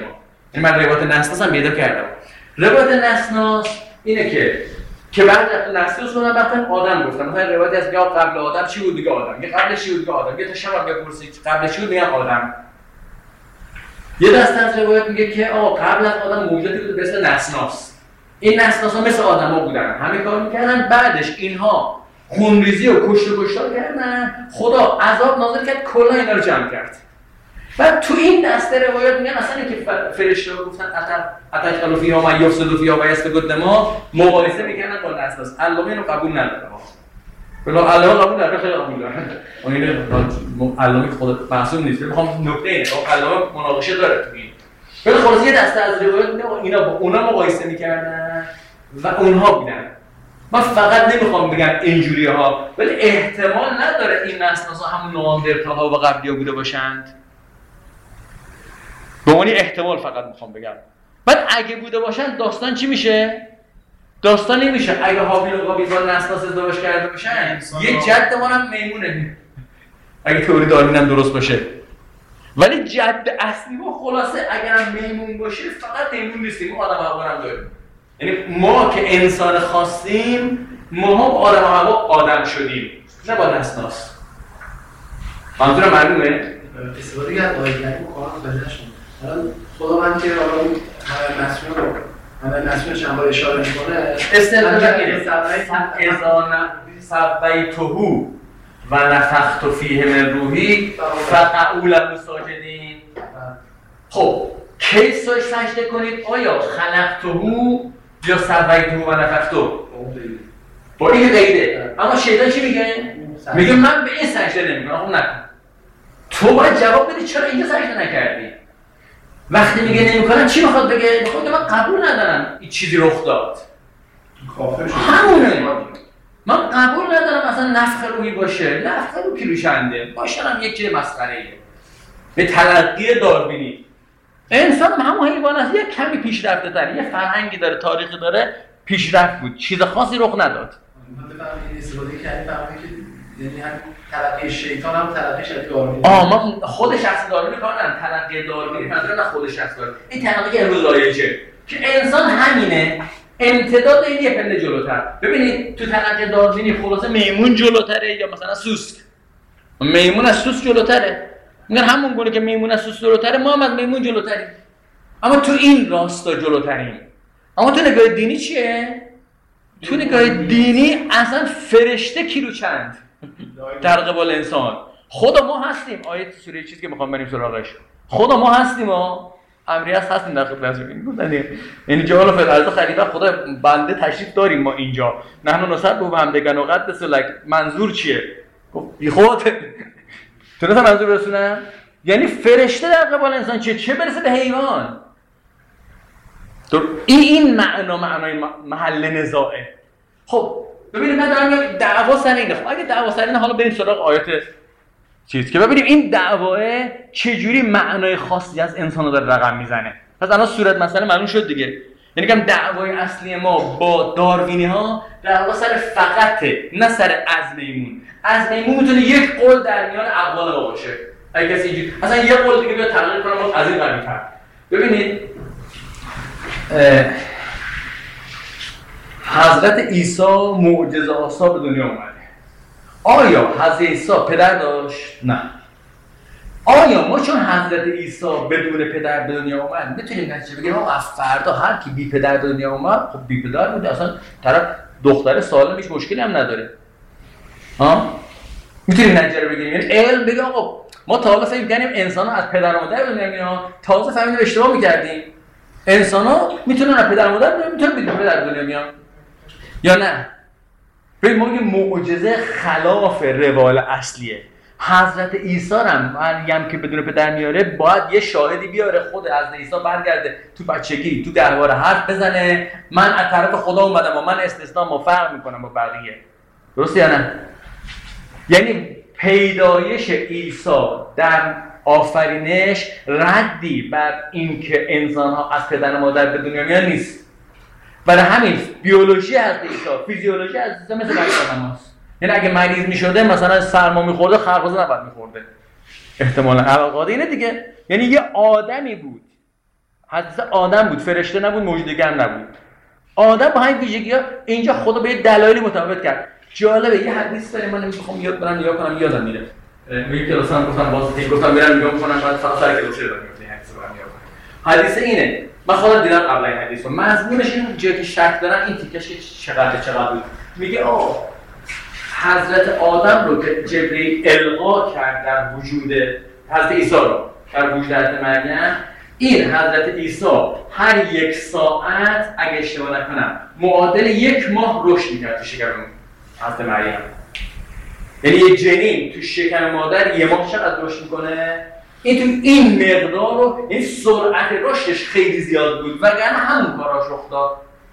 این من روایت نسناس هم پیدا کردم. روایت نسناس اینه که که بعد از نسناس رو وقتی آدم گفتم مثلا روایت از یا قبل آدم چی بود دیگه آدم، یا قبلش چی بود دیگه آدم، یا تا شب هم بپرسید قبلش چی بود میگم آدم. یه دسته از روایت میگه که آقا قبل از آدم موجودی بود به اسم نسناس. این نسناس‌ها مثل آدم‌ها بودن، همه کار می‌کردن. بعدش اینها خونریزی و کشت و کشتار کردن، خدا عذاب نازل کرد، کلا اینا رو جمع کرد. بعد تو این دسته روایات میگن اصلا اینکه فرشته‌ها گفتن اتقلوا فیها و یفسدوا فیها و یسفکوا الدماء مقایسه می‌کردن با نسناس. علامه اینو قبول نداره. بلا علامه قبول نداره، خیلی قبول داره. اون اینو علامه خود معصوم نیست. میخوام نکته اینه، علامه مناقشه داره تو این. ولی خلاص یه دسته از روایات میگن اینا با اونا مقایسه می‌کردن و اونها بودن. من فقط نمیخوام بگم اینجوری ها، ولی احتمال نداره این نسناس‌ها همون نواندرتال‌ها و قبلی‌ها بوده باشند. به معنی احتمال فقط میخوام بگم. بعد اگه بوده باشن داستان چی میشه؟ داستان نمیشه اگه هابیل و قابیل با نسناس ازدواج کرده باشن یه جد ما هم میمونه اگه تئوری داروین هم درست باشه. ولی جد اصلی ما خلاصه اگرم میمون باشه فقط میمون نیستیم، ما آدم و حوا هم داریم. یعنی ما که انسان خواستیم ما هم آدم و حوا آدم شدیم، نه با نسناس. منظورم معلومه؟ استفاده کرد آیه کریم قرآن متوجه نشد. الان خداوند که حالا همه مسئول رو همه مسئولش هم با اشاره میکنه استدلال اینه اذا سویتهو و نفخت فیه من روحی فقعوا له ساجدین. خب کی سوی سجده کنید؟ آیا خلقتهو یا سویتهو و نفختهو؟ با این قیده. اما شیطان چی میگه؟ میگه من به این سجده نمیکنم. خب نکن. تو باید جواب بدی چرا اینجا سجده نکردی؟ وقتی میگه نمیکنم چی میخواد بگه؟ میخواد که من قبول ندارم این چیزی رخ داد. همونه. من قبول ندارم مثلا نفخ روحی باشه. نفخ روحی کیلوشنده باشه هم یک چیز مسخره‌ایه. به تلقی داروینی انسان هم همون حیوان است، یک کمی پیشرفته تر، یه فرهنگی داره، تاریخی داره، پیشرفت بود، چیز خاصی رخ نداد. من بفهمم این استفاده کردی فهمی که یعنی هم تلقی شیطان هم تلقی شیطان داروینی. آه ما خود شخص داروینی کار ندارم، تلقی داروینی منظور نه خود شخص داروینی. این تلقی که امروز رایجه که انسان همینه، امتداد این یه پله جلوتر. ببینید تو تلقی داروینی خلاصه میمون جلوتره یا مثلا سوسک. میمون از سوسک جلوتره. میگن همون گونه که میمون از سوسک جلوتره ما هم از میمون جلوتریم. اما تو این راستا جلوتریم. اما تو نگاه دینی چیه؟ تو نگاه دینی اصلا فرشته کیلو چند در قبال انسان. خدا ما هستیم. آیه سوره چیزی که میخوام بریم سراغش. خدا ما هستیم ها. امری هست هستیم در خدمت این گفتن. یعنی جلال فی الارض خلیفه خدا بنده تشریف داریم ما اینجا. نحن نسبح و حمدک و قدس لک. منظور چیه؟ بی خود تونستم منظور برسونم؟ یعنی فرشته در قبال انسان چیه؟ چه برسه به حیوان؟ این این معنا معنای محل نزاعه. خب ببینید من دارم میگم دعوا سر اینه. خب اگه دعوا سر اینه حالا بریم سراغ آیات چیز که ببینیم این دعواه چجوری معنای خاصی از انسان‌ها داره رقم میزنه. پس الان صورت مسئله معلوم شد دیگه. یعنی که دعوای اصلی ما با داروینی‌ها دعوا سر فقطه، نه سر از میمون. از میمون میتونه یک قول در میان اقوال ما باشه. اگه کسی اینجوری مثلا یه قول دیگه بیا تغییر کنه ما از این قوی‌تر. ببینید حضرت عیسی معجزه آسا به دنیا اومده. آیا حضرت عیسی پدر داشت؟ نه. آیا ما چون حضرت عیسی بدون پدر به دنیا اومد میتونیم نتیجه بگیریم آقا فردا هر کی بی پدر به دنیا اومد خب بی پدر بوده، اصلا طرف دختر سالم هیچ مشکلی هم نداره. ها؟ میتونیم نتیجه رو بگیریم. یعنی علم بگه آقا ما تا حالا فکر می‌کردیم انسان‌ها از پدر و مادر به دنیا میان، تازه فهمیدیم اشتباه می‌کردیم. انسان‌ها میتونن از پدر و مادر بیان، میتونن بدون پدر به دنیا میان. یا نه؟ ببین ما میگیم معجزه خلاف روال اصلیه. حضرت عیسی هم مریم که بدون پدر میاره باید یه شاهدی بیاره، خود حضرت عیسی برگرده تو بچگی تو گهواره حرف بزنه من از طرف خدا اومدم و من استثناء ما فرق میکنم با بقیه. درسته یا نه؟ یعنی پیدایش عیسی در آفرینش ردی بر اینکه انسان‌ها از پدر و مادر به دنیا میان نیست. برای همین بیولوژی حضرت عیسی، فیزیولوژی حضرت عیسی مثل بقیه آدم‌هاست. یعنی اگه مریض می‌شده مثلا سرما می‌خورده خرخوزه نباید می‌خورده. احتمالاً علاقه اینه دیگه. یعنی یه آدمی بود حدیث آدم بود، فرشته نبود، موجود دیگه هم نبود. آدم با همین ویژگی‌ها اینجا خدا به دلایلی متفاوت کرد. جالبه یه حدیث داره من نمیخوام یاد برم نگاه کنم یادم میره. میگه کلاسام گفتم باز تیم گفتم برم نگاه کنم بعد فقط سر کلاس رو میگم حدیث رو نگاه کنم. حدیث اینه. من خودم دیدم قبل این حدیث رو. مضمونش این جایی که شک دارن این تیکش چقدر چقدر بود. میگه آه حضرت آدم رو که جبرئیل القا کرد در وجود حضرت عیسی رو در وجود حضرت مریم، این حضرت عیسی هر یک ساعت اگه اشتباه نکنم معادل یک ماه رشد می‌کرد تو شکم حضرت مریم. یعنی یک جنین تو شکم مادر یه ماه چقدر رشد میکنه؟ این تو این مقدار رو، این سرعت رشدش خیلی زیاد بود وگرنه همون کاراش رخ داد.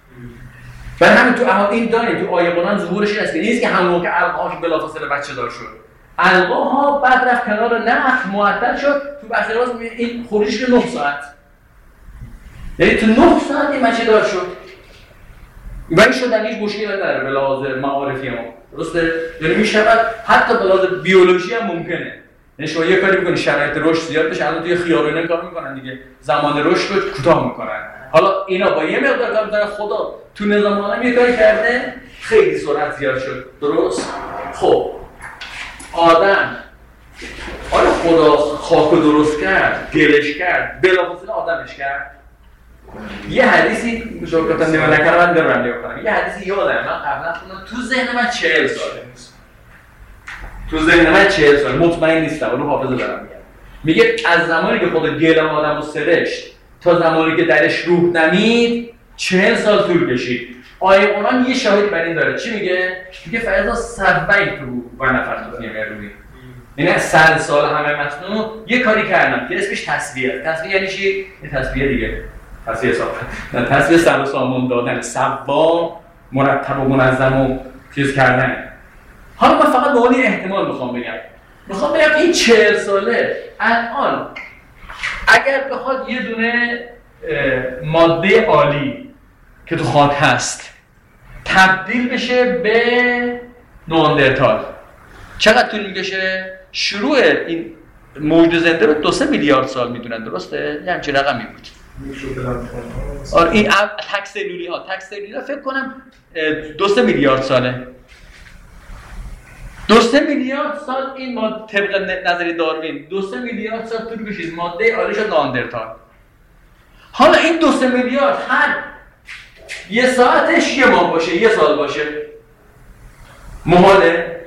و همین تو احاد این داریم تو آیه قرآن ظهورش این است که نیست که همون موقع القاها که بلافاصله بچه دار شد. القاها بعد رفت کنار نخ معطل شد، تو بحث راست این خروجش که نه ساعت. یعنی تو نه ساعت این بچه دار شد. و این شدن هیچ مشکلی نداره به لحاظ معارفی ما. درسته؟ یعنی میشود حتی به لحاظ بیولوژی هم ممکنه. یعنی شما یه کاری می‌کنی شرایط رشد زیاد بشه، الان توی خیارونه کار می‌کنن دیگه. زمان رشد رو کوتاه می‌کنن. حالا اینا با یه مقدار کار می‌کنن، خدا تو نظام عالم یه کاری کرده خیلی سرعت زیاد شد. درست؟ خب آدم آیا خدا خاک رو درست کرد، گلش کرد، بلافاصله آدمش کرد؟ یه حدیثی شرکتم نمی‌کنم نکنم من دارم نگاه کنم. یه حدیثی یادم من قبلا خوندم تو ذهن من چهل ساله. تو ذهن من چهل ساله مطمئن نیستم ولی حافظه دارم میگم. میگه از زمانی که خدا گل آدمو سرشت تا زمانی که درش روح نمید چهل سال طول کشید. آیه قرآن یه شاهد بر این داره. چی میگه؟ میگه فاذا سویته و نفخت فیه من روحی. یعنی صد سال همه مصنوع یه کاری کردم که اسمش تسبیح است. تسبیح یعنی چی؟ یه تسبیح دیگه. تسبیح حساب. نه تسبیح سر و سامان دادن، سوا مرتب و منظم و چیز کردن. حالا من فقط به عنوان احتمال میخوام بگم. میخوام بگم این چهل ساله الان اگر بخواد یه دونه ماده عالی که تو خاک هست تبدیل بشه به نواندرتال چقدر طول میکشه؟ شروع این موجود زنده رو دو سه میلیارد سال میدونن. درسته؟ یه همچین رقمی بود. آره این تک سلولی ها تک سلولی ها فکر کنم دو سه میلیارد ساله. دو سه میلیارد سال این ماده طبق نظری داروین دو سه میلیارد سال طول کشید ماده عالی شد نواندرتال. حالا این دو سه میلیارد هر یه ساعتش یه ماه باشه، یه سال باشه، محاله.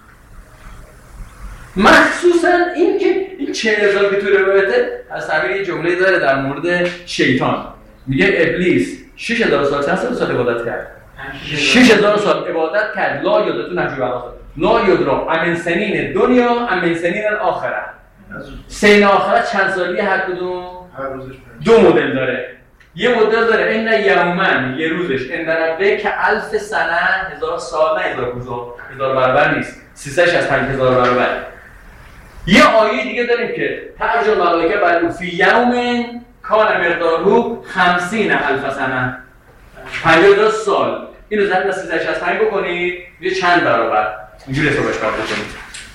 مخصوصا این که این چهل سال که تو روایته از همین یه جمله داره در مورد شیطان. میگه ابلیس شش هزار سال چند سال سال عبادت کرد؟ شش هزار سال عبادت کرد. لا یادتو نجوی براسد لا یدرا امن سنین دنیا امن سنین آخره. سین آخره چند سالی هر کدوم؟ دو مدل داره. یه مدل داره این یومن یه روزش این دربه که الف سنه هزار سال نه هزار روزا هزار برابر نیست سیصد و شصت و پنج هزار برابر. یه آیه دیگه داریم که ترجم ملائکه بر فی یوم کان مقداره خمسین الف سنه پنجاه هزار سال. اینو ضرب در سیصد و شصت و پنج بکنید یه چند برابر اینجوری حسابش کار بکنید.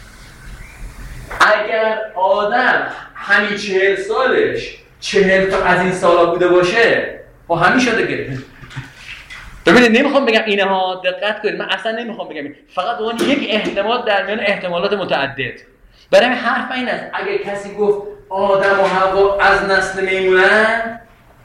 اگر آدم همین چهل سالش چهل تا از این سالا بوده باشه و همین شده که ببینید نمیخوام بگم اینها دقت کنید من اصلا نمیخوام بگم این. فقط اون یک احتمال در میان احتمالات متعدد. برای همین حرف این است اگه کسی گفت آدم و حوا از نسل میمونن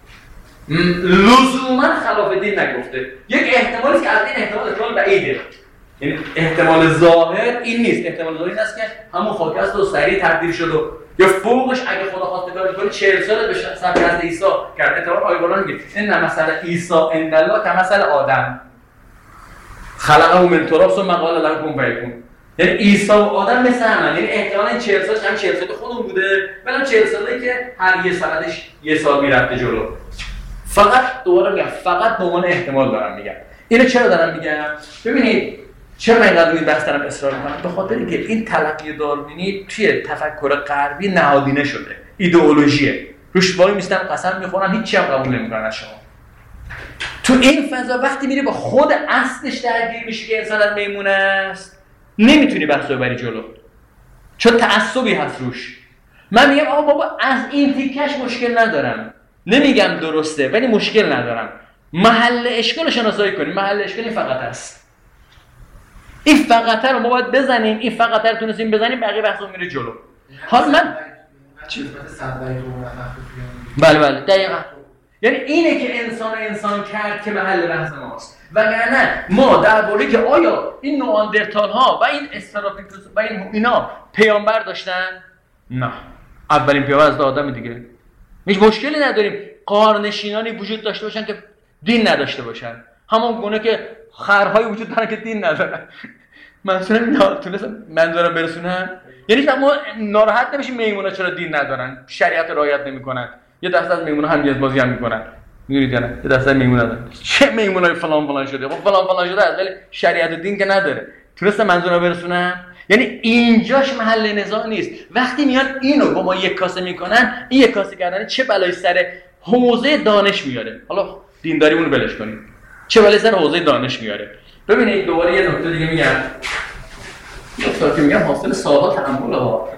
لزوما خلاف دین نگفته. یک احتمالی که از این احتمال احتمال بعیده. یعنی احتمال ظاهر این نیست. احتمال ظاهر این است که همون خاک است و سریع تبدیل شد و یا فوقش اگه خدا خواسته کارش کنه چهل سال بشه سبک از عیسی کرد. اتفاقا آیه قرآن میگه این مثل عیسی عند الله کمثل آدم خلقه من تراب ثم قال له کن فیکون. یعنی عیسی و آدم مثل همن. یعنی احتمال این چهل سالش هم چهل سال خودمون بوده ولی چهل ساله که هر یه سالش یه سال میرفته جلو. فقط دوباره میگم فقط به عنوان احتمال دارم میگم. اینو چرا دارم میگم؟ ببینید چرا من اینقدر روی بحث دارم اصرار میکنم؟ به خاطر اینکه این تلقی داروینی توی تفکر غربی نهادینه شده. ایدئولوژیه. روش وای میستن قسم میخورن هیچی هم قبول نمیکنن از شما. تو این فضا وقتی میری با خود اصلش درگیر میشی که انسان از میمونه است نمیتونی بحث رو بری جلو. چون تعصبی هست روش. من میگم آقا بابا از این تیکش مشکل ندارم. نمیگم درسته ولی مشکل ندارم. محل اشکال رو شناسایی کنیم. محل اشکال این فقط است. این فقط رو ما باید بزنیم. این فقط رو تونستیم بزنیم بقیه بحث میره جلو. حال من بله بله دقیقاً. یعنی اینه که انسان انسان کرد که محل بحث ماست. وگرنه ما درباره که آیا این نواندرتال ها و این استراتوپیتوس و این اینا پیامبر داشتن؟ نه. اولین پیامبر از آدم دیگه. هیچ مشکلی نداریم غارنشینانی وجود داشته باشن که دین نداشته باشن. همون گونه که خرهای وجود دارن که دین ندارن. منظورم تونستم منظورم برسونم. یعنی ما ناراحت نمیشیم میمونا چرا دین ندارن، شریعت رعایت نمیکنن. یه دسته از میمونا هم جنس بازی هم میکنن. میدونید یا نه؟ یه دسته میمونا دارن. چه میمونای فلان فلان شده؟ خب فلان فلان شده از ولی شریعت و دین که نداره. تونستم منظورم برسونم؟ یعنی اینجاش محل نزاع نیست. وقتی میان اینو با ما یک کاسه میکنن، این یک کاسه کردن چه بلایی سر حوزه دانش میاره. حالا دینداریمون رو بلش کنیم. چه بلایی سر حوزه دانش میاره. ببینید دوباره یه نکته دیگه میگم. نکته که میگم حاصل سالها تأمل ها.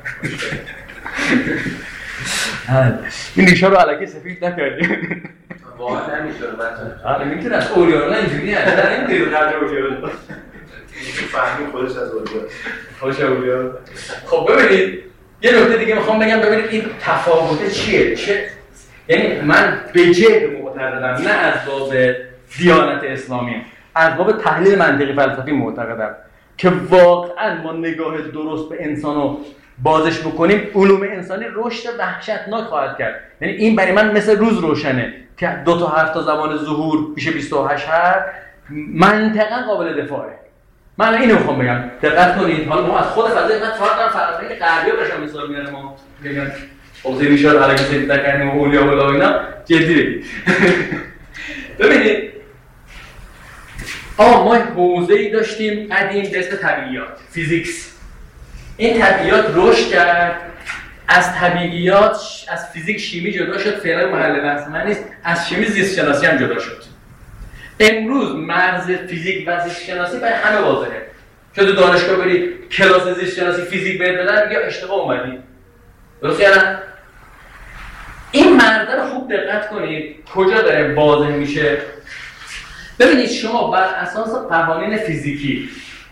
این ریشه رو الکی سفید نکردیم. واقعا نمیشه بچه‌ها. آره میتونن اوریانا اینجوری هست. در این دیگه قدر اوریانا. فهمی خودش از اوریانا. خودش اوریانا. خب ببینید یه نکته دیگه میخوام بگم. ببینید این تفاوت چیه؟ چه یعنی من به جهت معتقدم نه از باب دیانت اسلامی، از باب تحلیل منطقی فلسفی معتقدم که واقعا ما نگاه درست به انسانو بازش بکنیم علوم انسانی رشد وحشتناک خواهد کرد. یعنی این برای من مثل روز روشنه که دو تا حرف تا زمان ظهور میشه بیست و هشت حرف منطقا قابل دفاعه. من اینو میخوام بگم دقت کنید. حالا ما از خود فضای من فقط دارم فرضیه غربی‌ها باشم مثال میارم. ما میگن حوزه ریشه رو علاقه سید نکنیم و اولیا و اینا جدی بگید. ببینید آه ما حوزه‌ای داشتیم قدیم به اسم طبیعیات، فیزیکس. این طبیعیات رشد کرد، از طبیعیات از فیزیک شیمی جدا شد، فعلا محل بحث من نیست. از شیمی زیست شناسی هم جدا شد. امروز مرز فیزیک و زیست شناسی برای همه واضحه. که تو دانشگاه بری کلاس زیست شناسی فیزیک بهت بدن میگه اشتباه اومدی. درست یا نه؟ این مرز رو خوب دقت کنید کجا داره واضح میشه. ببینید شما بر اساس قوانین فیزیکی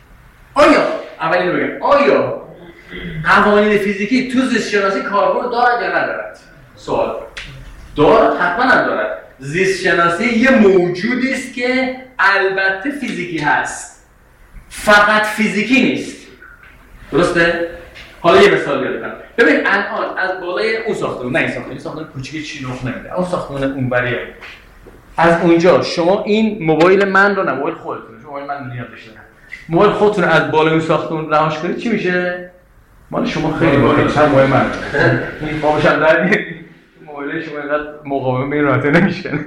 آیا اولین رو بگم آیا قوانین فیزیکی تو زیست شناسی کاربرد دارد یا ندارد؟ سوال دارد، حتما هم دارد. زیست شناسی یه موجودی است که البته فیزیکی هست، فقط فیزیکی نیست. درسته؟ حالا یه مثال بیارم. ببین الان از بالای اون ساختمون، نه این ساختمون، این ساختمون کوچیک چی رخ نمیده. اون ساختمون اونوریه. از اونجا شما این موبایل من رو نه موبایل خودتون، شما موبایل من نیاز داشته. موبایل خودتون از بالای اون ساختمون رهاش کنید چی میشه؟ مال شما خیلی بالا چند موبایل من. این خوابش هم در میاد. موبایل شما اینقدر مقاوم به این راحتی نمیشکنه.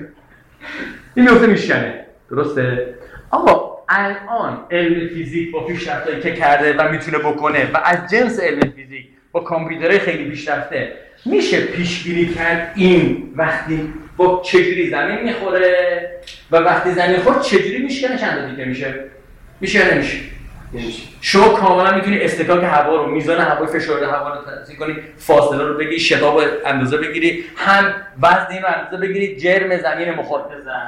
این میفته میشکنه. درسته؟ آقا الان علم فیزیک با پیشرفتایی که کرده و میتونه بکنه و از جنس علم فیزیک با کامپیوترهای خیلی پیشرفته میشه پیشگیری کرد این وقتی با چجوری زمین میخوره و وقتی زمین خورد چجوری میشکنه چند دیگه میشه؟ میشه یا نمیشه؟ نمیشه. شما کاملا میتونی استکاک هوا رو، میزان هوای فشرده هوا رو تنظیم کنی، فاصله رو بگیری، شتاب اندازه بگیری، هم وزن این رو اندازه بگیری، جرم زمین مخاطب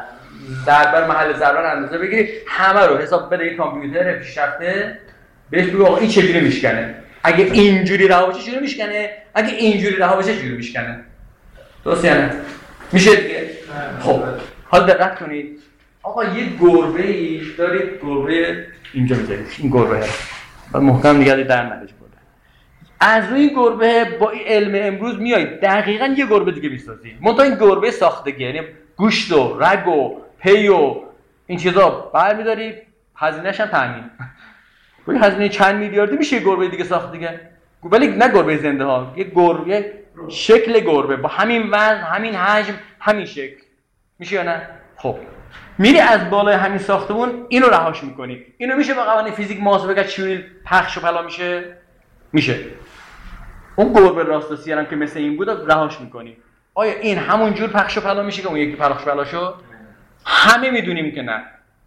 ضربه محل ضربه رو اندازه بگیری، همه رو حساب بده. یک کامپیوتر پیشرفته بهش بگو آقا این چجوری میشکنه. اگه اینجوری رها بشه چجوری میشکنه، اگه اینجوری رها بشه چجوری میشکنه. درست یا نه؟ میشه دیگه. خب حالا دقت کنید. آقا یه گربه‌ای دارید، گربه اینجا میذارید، این گربه رو محکم نگه در ندش بوده. از روی این گربه با این علم امروز میایید دقیقاً یه گربه دیگه میسازید. منتها این گربه ساختگی، یعنی گوشت و رگ و پی و این چیزا برمی‌دارید، هزینه‌اش هم تامین. با هزینه چند میلیاردی میشه یه گربه دیگه ساخت دیگه. ولی نه گربه زنده ها، یه گربه شکل گربه با همین وزن، همین حجم، همین شکل. میشه یا نه؟ خب میری از بالای همین ساختمون اینو رهاش میکنی. اینو میشه با قوانین فیزیک محاسبه کرد چجوری پخش و پلا میشه؟ میشه. اون گربه راستاسی هم که مثل این بود رهاش میکنی. آیا این همون جور پخش و پلا میشه که اون یکی پخش و پلا شد؟ همه میدونیم که نه.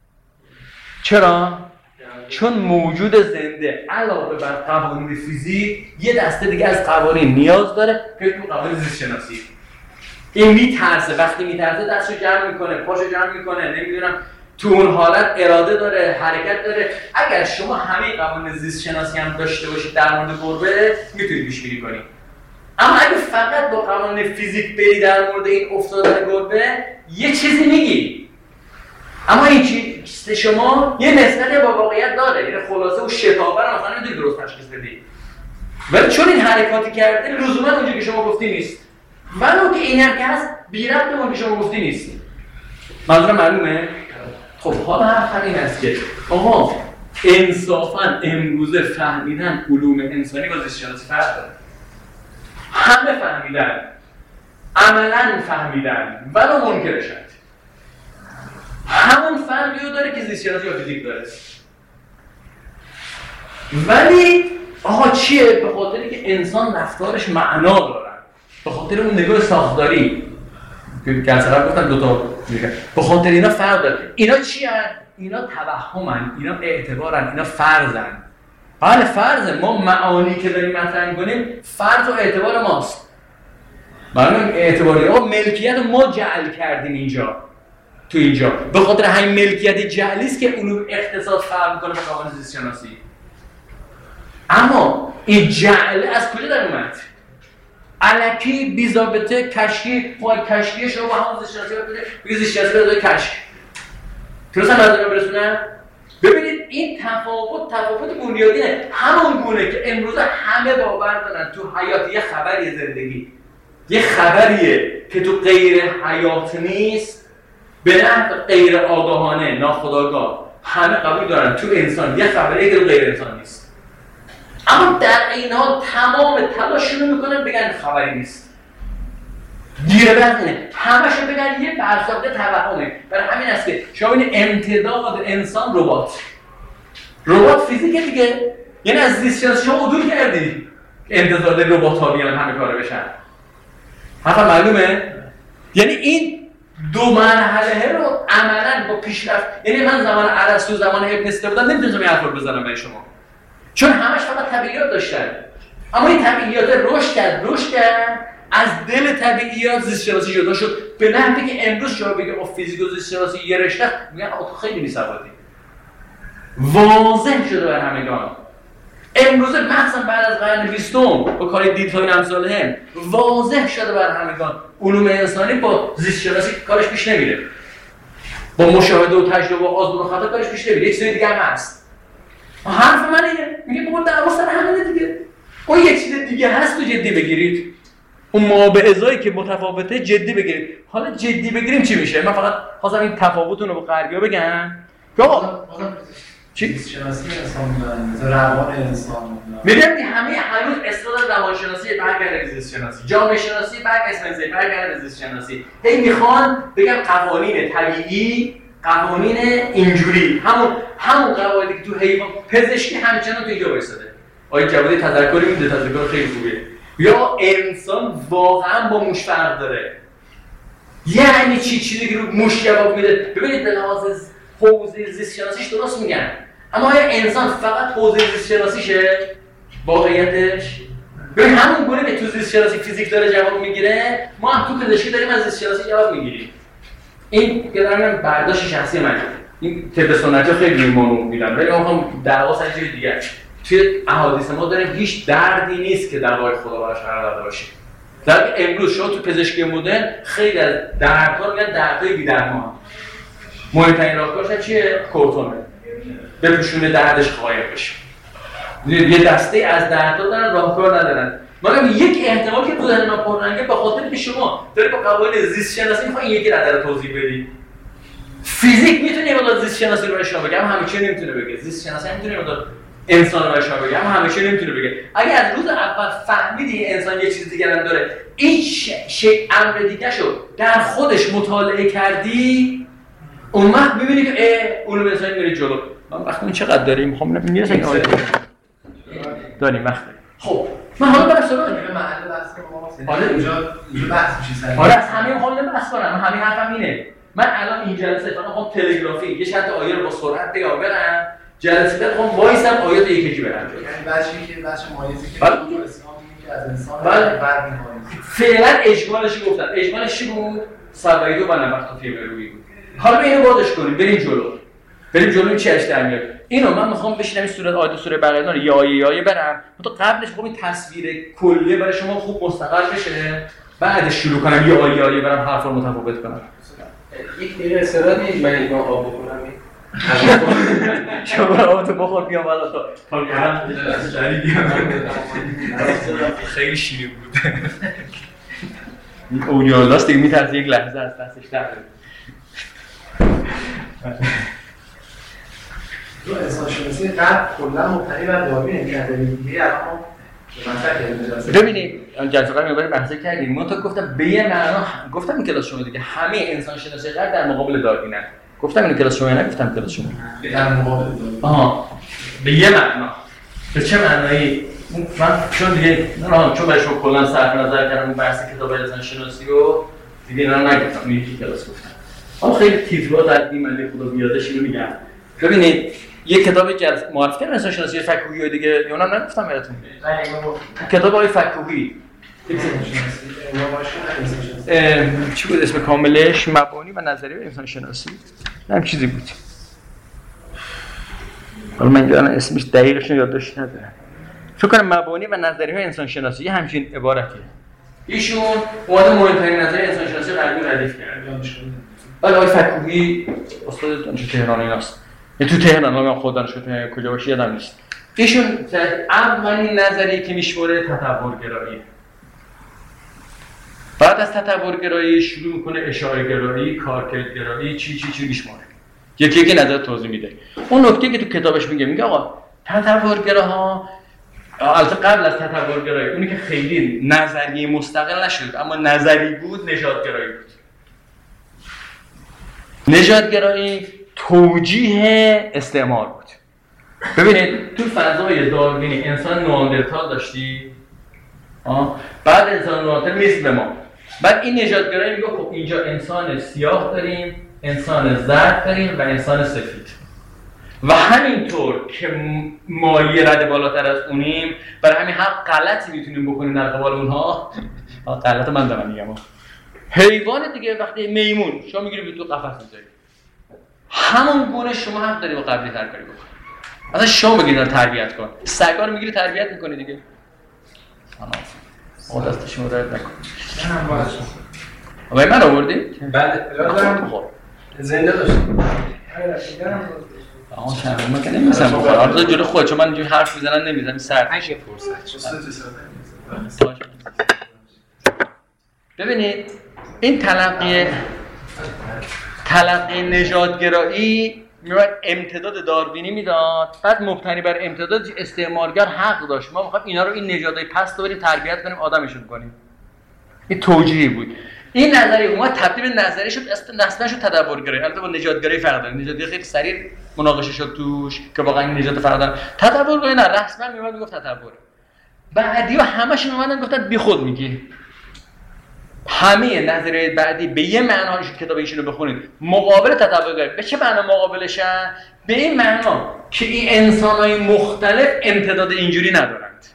چرا؟ چون موجود زنده علاوه بر قوانین فیزیک یه دسته دیگه از قوانین نیاز داره که تو قوانین زیست شناسی. این میترسه، وقتی میترسه دستشو جمع میکنه، پاشو جمع میکنه، نمیدونم تو اون حالت اراده داره، حرکت داره. اگر شما همه قوانین زیست شناسی هم داشته باشید در مورد گربه میتونید پیش بینی کنید. اما اگه فقط با قوانین فیزیک بری در مورد این افتادن گربه یه چیزی میگی، اما این چیز شما یه نسبت با واقعیت داره، یعنی خلاصه و شتابه رو مثلا نمیتونی درست تشخیص بدی. ولی چون این حرکاتی کرده لزوما اونجوری که شما گفتی نیست. ولو که این هم که هست بی ربط به اون که شما گفتی نیست. منظورم معلومه؟ خب حالا حرف این است که آها انصافاً امروزه فهمیدن علوم انسانی با زیست شناسی فرق داره. همه فهمیدن، عملاً فهمیدن، ولو منکرشن. همون فرقی رو داره که زیست شناسی و فیزیک داره. ولی آها چیه؟ به خاطری که انسان رفتارش معنا داره. به خاطر اون نگاه ساختاری که گلسرم گفتن دوتا میگن، به خاطر اینا فرق داره. اینا چی هست؟ اینا توهمن، اینا اعتبارن، اینا فرضن. بله فرضه، ما معانی که داریم مطرح می‌کنیم فرض و اعتبار ماست. معلومه اعتباری ها ملکیت ما جعل کردیم اینجا تو اینجا، به خاطر همین ملکیت جعلی است که علوم اقتصاد فرق می‌کنه با قوانین زیست شناسی. اما این جعل از کجا در اومد؟ الکی بی ضابطه کشکی، پای کشکی شما با همون زیست شناسی بده، بگید زیست شناسی بده کشک. درست هم نظر برسونم؟ ببینید این تفاوت تفاوت بنیادینه، همون گونه که امروز همه باور دارن تو حیات یه خبری زندگی، یه خبریه که تو غیر حیات نیست، به نحو غیر آگاهانه ناخودآگاه همه قبول دارن تو انسان یه خبریه که تو غیر انسان نیست. اما در این حال تمام تلاششون میکنن بگن خبری نیست. گیره برنه همشون بگن یه برساخته توهمه. برای همین است که شما این امتداد انسان ربات ربات فیزیکه دیگه، یعنی از زیست شناسی شما عدول کردی امتداد ربات ها بیان همه کاره بشن. حتی معلومه؟ یعنی این دو مرحله رو عملاً با پیشرفت، یعنی من زمان ارسطو زمان ابن سینا بودم نمیتونم این حرف رو بزنم برای شما، چون همش فقط طبیعیات داشتن. اما این طبیعیات رشد کرد رشد کرد از دل طبیعیات زیست شناسی جدا شد، به نحوی که امروز شما بگه با فیزیک و زیست شناسی یه رشته میگن آخه خیلی بی‌سوادی. واضح شده بر همگان. امروز مثلا بعد از قرن بیستم با کار دیدهای امثال هم واضح شده بر همگان علوم انسانی با زیست شناسی کارش پیش نمیره. با مشاهده و تجربه و آزمون و خطا کارش پیش نمیره. یک سری دیگه هم هست. حرف من اینه، میگه بابا دعوا سر همینه دیگه. اون یه چیز دیگه هست تو جدی بگیرید. اون ما به ازایی که متفاوته جدی بگیرید. حالا جدی بگیریم چی میشه؟ من فقط خواستم این تفاوتون رو با غربی‌ها بگم. آقا چی؟ زیست شناسی انسان، روان انسان. می‌بینید همه هنوز اصطلاح روانشناسی برگرده به زیست شناسی، جامعه شناسی برگرده برگرده به زیست شناسی. هی میخوان بگم قوانین طبیعی، قوانین اینجوری، همون همون قواعدی که تو حیوان پزشکی همچنان تو اینجا وایساده. آقای جوادی تذکری میده، تذکر خیلی خوبه. یا انسان واقعا با موش فرق داره. یعنی چی چیزی که رو موش جواب میده؟ ببینید به لحاظ حوزه زیست شناسیش درست میگن. اما آیا انسان فقط حوزه زیست شناسیشه؟ واقعیتش؟ ببین همون گونه که تو زیست شناسی فیزیک داره جواب میگیره، ما هم تو پزشکی داریم از زیست شناسی جواب میگیریم. این که دارم برداشت شخصی منه. این طب سنتی خیلی مونو میدن، ولی آخه دعوا سر چیز دیگه. توی احادیث ما داریم هیچ دردی نیست که دوای خدا براش قرار داده باشه. در امروز شما تو پزشکی مدرن خیلی از دردها میگن دردهای بی‌درمان. مهمترین راهکارش چیه؟ کورتونه. بپوشونه دردش غایب بشه. یه دسته از دردها دارن راهکار ندارن. مگر یک احتمال که تو ذهن ما پررنگه به خاطر که شما داری با قواعد زیست شناسی میخوای یکی نظر توضیح بدی. فیزیک میتونه یه مقدار زیست شناسی رو شما بگم، همه چی نمیتونه بگه. زیست شناسی نمیتونه یه مقدار انسان رو شما بگم، همه چی نمیتونه بگه. اگه از روز اول فهمیدی انسان یه چیز دیگه هم داره، این شی امر دیگه شو در خودش مطالعه کردی، اون وقت میبینی که اه علوم انسانی میره جلو. من وقتی چقدر داریم میخوام میرسه این حال داریم وقت. خب من حالا برای سوال به محل بحث ما آره اینجا اینجا بحث میشه سر. آره از همین میخوام بحث کنم. من همین حرفم اینه. من الان این جلسه فقط میخوام تلگرافی یه چند تا آیه رو با سرعت بگم برم. جلسه بعد میخوام وایسم آیات یکی یکی برم. یعنی بچه‌ای که بچه مایزی که بله. تو اسلام میگه از انسان بله. فرق می‌کنه. فعلا اجمالش گفتن. اجمالش چی بود؟ سوایدو و نفخت فی روحی بود. حالا اینو بازش کنیم بریم جلو. بریم جلو چی اش در میاد. اینو من میخوام بشینم این سوره آیه سوره بقره رو یا یا برم. تو قبلش خب این تصویر کلی برای شما خوب مستقر بشه. بعد شروع کنم یا یا یا برم حرفا متفاوت کنم. یک دقیقه استراحت نیست من اینو آب بخورم. شما آب تو بخور بیام بالا تا تا گرم داری بیام. خیلی شیرین بود. این اولیالاست دیگه میترسه یک لحظه از دستش در بره. تو انسان شناسی قبل کلا مبتنی بر داروین کرده دیگه الان ببینید اون جلسه قبل میبریم بحث کردیم من تا گفتم به یه معنا گفتم این کلاس شما دیگه همه انسان شناسی قبل در مقابل داروینن گفتم این کلاس شما نگفتم کلاس شما در مقابل داروین آها به یه معنا به چه معنایی من چون دیگه نه چون برای شما کلا صرف نظر کردم اون بحث کتاب انسان شناسی رو دیگه اینا نگفتم یکی کلاس گفتم اما خیلی تیترها در این ملی خدا بیادش اینو میگم ببینید یک کتاب جلس معرفی کردن انسان شناسی فکوهی و دیگه یا نه نگفتم براتون کتاب آقای فکوهی چی بود اسم کاملش مبانی و نظریه انسان شناسی هم چیزی بود حالا من اینجا اسمش دقیقش رو یادداشت ندارم فکر کنم مبانی و نظریه انسان شناسی یه همچین عبارتیه ایشون اومده مهمترین نظریه انسان شناسی غربی رو ردیف کرد بعد آقای فکوهی استاد دانشگاه تهران ایناست یه تو تهران من خود دانشگاه تهران کجا باشه یادم نیست ایشون اولین نظریه که میشموره تطورگرایی بعد از تطورگرایی شروع میکنه اشاعه‌گرایی کارکردگرایی چی چی چی میشموره یکی یکی نظر توضیح میده اون نکته که تو کتابش میگه میگه آقا تطورگراها البته قبل از تطورگرایی اونی که خیلی نظریه مستقل نشد اما نظری بود نژادگرایی بود نژادگرایی توجیه استعمار بود ببینید تو فضای داروینی انسان نئاندرتال داشتی آه. بعد انسان نئاندرتال مثل به ما بعد این نژادگرایی میگه خب اینجا انسان سیاه داریم انسان زرد داریم و انسان سفید و همینطور که مایه رده بالاتر از اونیم برای همین هر غلطی میتونیم بکنیم در قبال اونها غلط من دارم میگم حیوان دیگه وقتی میمون شما میگیری تو قفس میذاری همون گونه شما حق داری با قبلی تر کاری بکنی اصلا شما بگیری رو تربیت کن سگا رو میگیری تربیت میکنی دیگه آقا دست شما درد نکن آقای من آوردی؟ بله زنده داشتیم آقا شما من که نمیسم بخور آرزا جلو خود چون من اینجوری حرف میزنن نمیزنم سرد هشت فرصت ببینید این تلقی تلقی نژادگرایی میاد امتداد داروینی میداد بعد مبتنی بر امتداد استعمارگر حق داشت ما میخوایم اینا رو این نژادهای پست رو بریم تربیت کنیم آدمشون کنیم این توجیهی بود این نظریه اومد تبدیل به نظریه شد اصلا شد تدبرگرایی البته با نژادگرایی فرق داره نژادگرایی خیلی سریع مناقشه شد توش که واقعا این نژاد فرق داره تدبرگرایی نه رسما میومد میگفت تدبر بعدی‌ها همشون اومدن گفتن بیخود میگی همه نظریه بعدی به یه معنا شد کتاب ایشونو بخونید مقابل تطورگرایی به چه معنا مقابلشن به این معنا که این انسان‌های مختلف امتداد اینجوری ندارند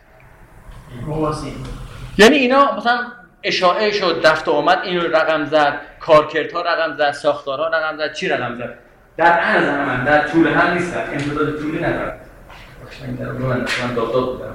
یعنی اینا مثلا اشاعه شد رفت و آمد اینو رقم زد کارکردها رقم زد ساختارها رقم زد چی رقم زد در عرض هم در طول هم نیستن امتداد طولی ندارن این طرف رو من داداد بودم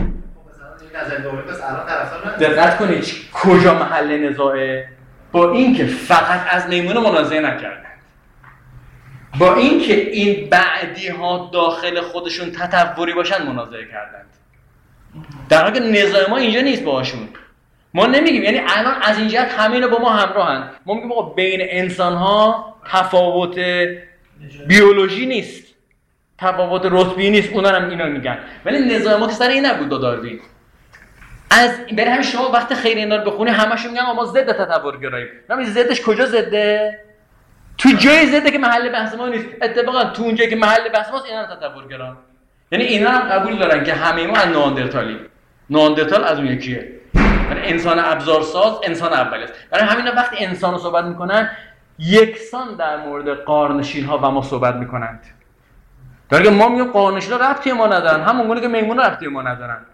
دقت کنید کجا محل نزاعه با اینکه فقط از میمونه منازعه نکردند با اینکه این بعدی ها داخل خودشون تطوری باشن منازعه کردند در حالی که نزاع ما اینجا نیست باهاشون ما نمیگیم یعنی الان از این جهت همه اینا با ما همراهن ما میگیم آقا بین انسان ها تفاوت بیولوژی نیست تفاوت رتبی نیست اونا هم اینا میگن ولی نزاع ما که سر این نبود داروین از برای همین شما وقتی خیر اینا رو بخونی همشون میگن ما ضد تطورگراییم نمیدونی ضدش کجا ضده تو جای ضده که محل بحث ما نیست اتفاقا تو اون جایی که محل بحث ماست اینا رو تطورگران یعنی اینا هم قبول دارن که همه ما از نئاندرتالیم نئاندرتال از اون یکیه یعنی انسان ابزارساز انسان اولی است برای همین وقتی انسانو صحبت میکنن یکسان در مورد غارنشین ها و ما صحبت میکنند در حالی که ما میگیم غارنشین ها ربطی ما ندارن همون گونه که میمون ربطی ما ندارن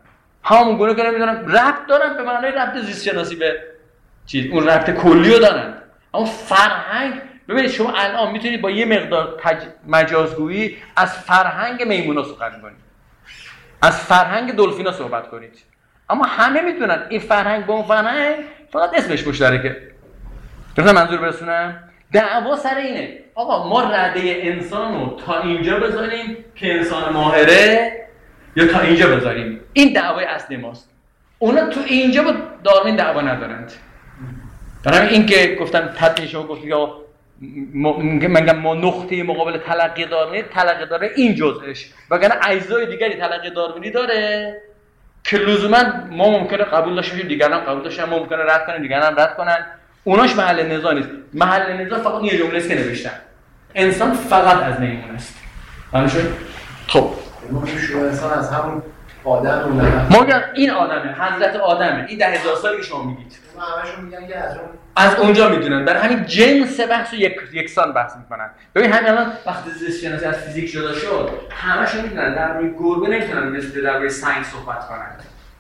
همون گونه که نمیدونم ربط دارن به معنای ربط زیست شناسی به چیز، اون ربط کلی رو دارن. اما فرهنگ، ببینید شما الان میتونید با یه مقدار تج... مجازگویی از فرهنگ میمونا صحبت کنید، از فرهنگ دلفینا صحبت کنید، اما همه میتونن این فرهنگ با اون فرهنگ فقط اسمش مشترکه. درسته منظور برسونم؟ دعوا سر اینه آقا ما رده انسان رو تا اینجا بذاریم که انسان ماهره یا تا اینجا بذاریم. این دعوای اصلی ماست. اونا تو اینجا با داروین دعوا ندارند. برای این که گفتن تدریج شما گفت یا من میگم ما نقطه مقابل تلقی داروینی، تلقی داره این جزءش، وگرنه اجزای دیگری تلقی داروینی داره که لزوما ما ممکنه قبول داشته باشیم دیگران قبول داشتن، ما ممکنه رد کنیم دیگران رد کنن. اوناش محل نزاع نیست. محل نزاع فقط یه جمله است که نوشتن انسان فقط از میمون است. همینشون خب ما شروع انسان از همون آدم رو نه ما میگن این آدمه، حضرت آدمه، این ده هزار سالی که شما میگید ما همشون میگن که از اون از اونجا میدونن. برای همین جنس بحث رو یک یکسان بحث میکنن. ببین همین الان وقتی زیست شناسی از فیزیک جدا شد همشون میدونن در روی گربه نمیتونن مثل در روی سنگ صحبت کنن،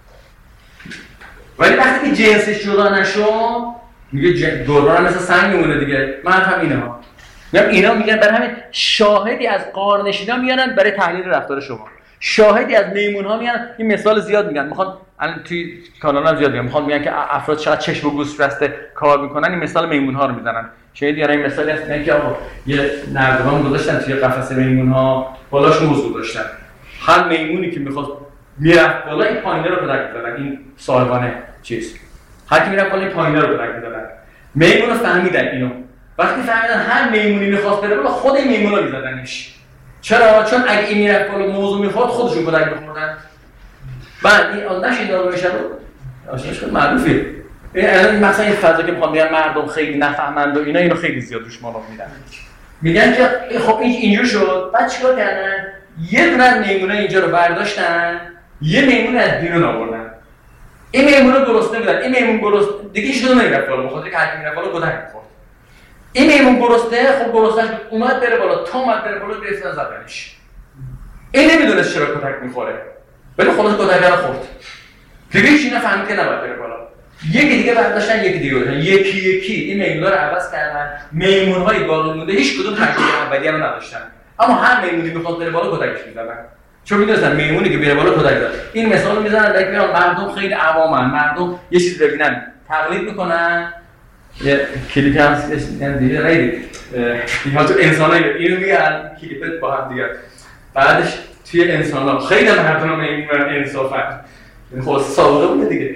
ولی وقتی که جنسش جدا نشد میگه گربه هم مثل سنگ میمونه دیگه. من هم اینه ها میگم اینا میگن برای همین شاهدی از غارنشینا میانن برای تحلیل رفتار شما، شاهدی از میمون ها میان. این مثال زیاد میگن، میخوان الان توی کانال ها زیاد میگن، میخوان میگن که افراد چقدر چشم و گوش بسته کار میکنن، این مثال میمون ها رو میزنن. شاید یارا این مثالی هست میگن که آقا یه نردبان گذاشتن توی قفسه میمون ها، بالاش موز گذاشتن، هر میمونی که میخواست میرفت بالا این پایینه رو پدر می‌زدن، این سالوانه چیز هر کی میرفت بالا این پایینه رو پدر می‌زدن. میمون رو فهمیدن اینو، وقتی فهمیدن هر میمونی میخواست بره بالا خود این میمون رو میزدنش. چرا؟ چون اگه این میرفت بالا موضوع میخورد خودشون کدک میخوردن. بعد این آدمش این دارو میشه رو آشناش کنم معروفه. این مثلا این فضا که میخوام بگم مردم خیلی نفهمند و اینا اینو خیلی زیاد روش مالا میدن، میگن که خب این اینجوری شد. بعد چیکار کردن؟ یه دونه از میمونا اینجا رو برداشتن، یه میمون از بیرون آوردن. این میمونا گرسنه بودن، این میمون گرسنه دیگه هیچ کدوم نمیرفت بالا، بخاطر که هر کی میرفت بالا کدک میخورد. این میمون گرسنه خب گرسنه‌اش اومد بره بالا، تا اومد بره بالا گرفتن زدنش. این نمیدونست چرا کتک میخوره، ولی خلاص کتک رو خورد. دیگه هیچ نفهمید که نباید بره بالا. یکی دیگه برداشتن، یکی دیگه برداشتن، یکی یکی این میمونا رو عوض کردن. میمون‌های باقی مونده هیچ کدوم تجربه اولیه رو نداشتن، اما هر میمونی میخواد بره بالا کتکش میزدن، چون میدونستن میمونی که بره بالا کتک زد. این مثال میزنن برای که مردم خیلی عوامن، مردم یه چیز ببینن تقلید میکنن. یه کلیپی هم دیگه رایدید اینها تو انسان های اینو میگن کلیپت با هم دیگه. بعدش توی انسان ها خیلی مردم هم میمونن انصافن، خب سابقه بوده دیگه.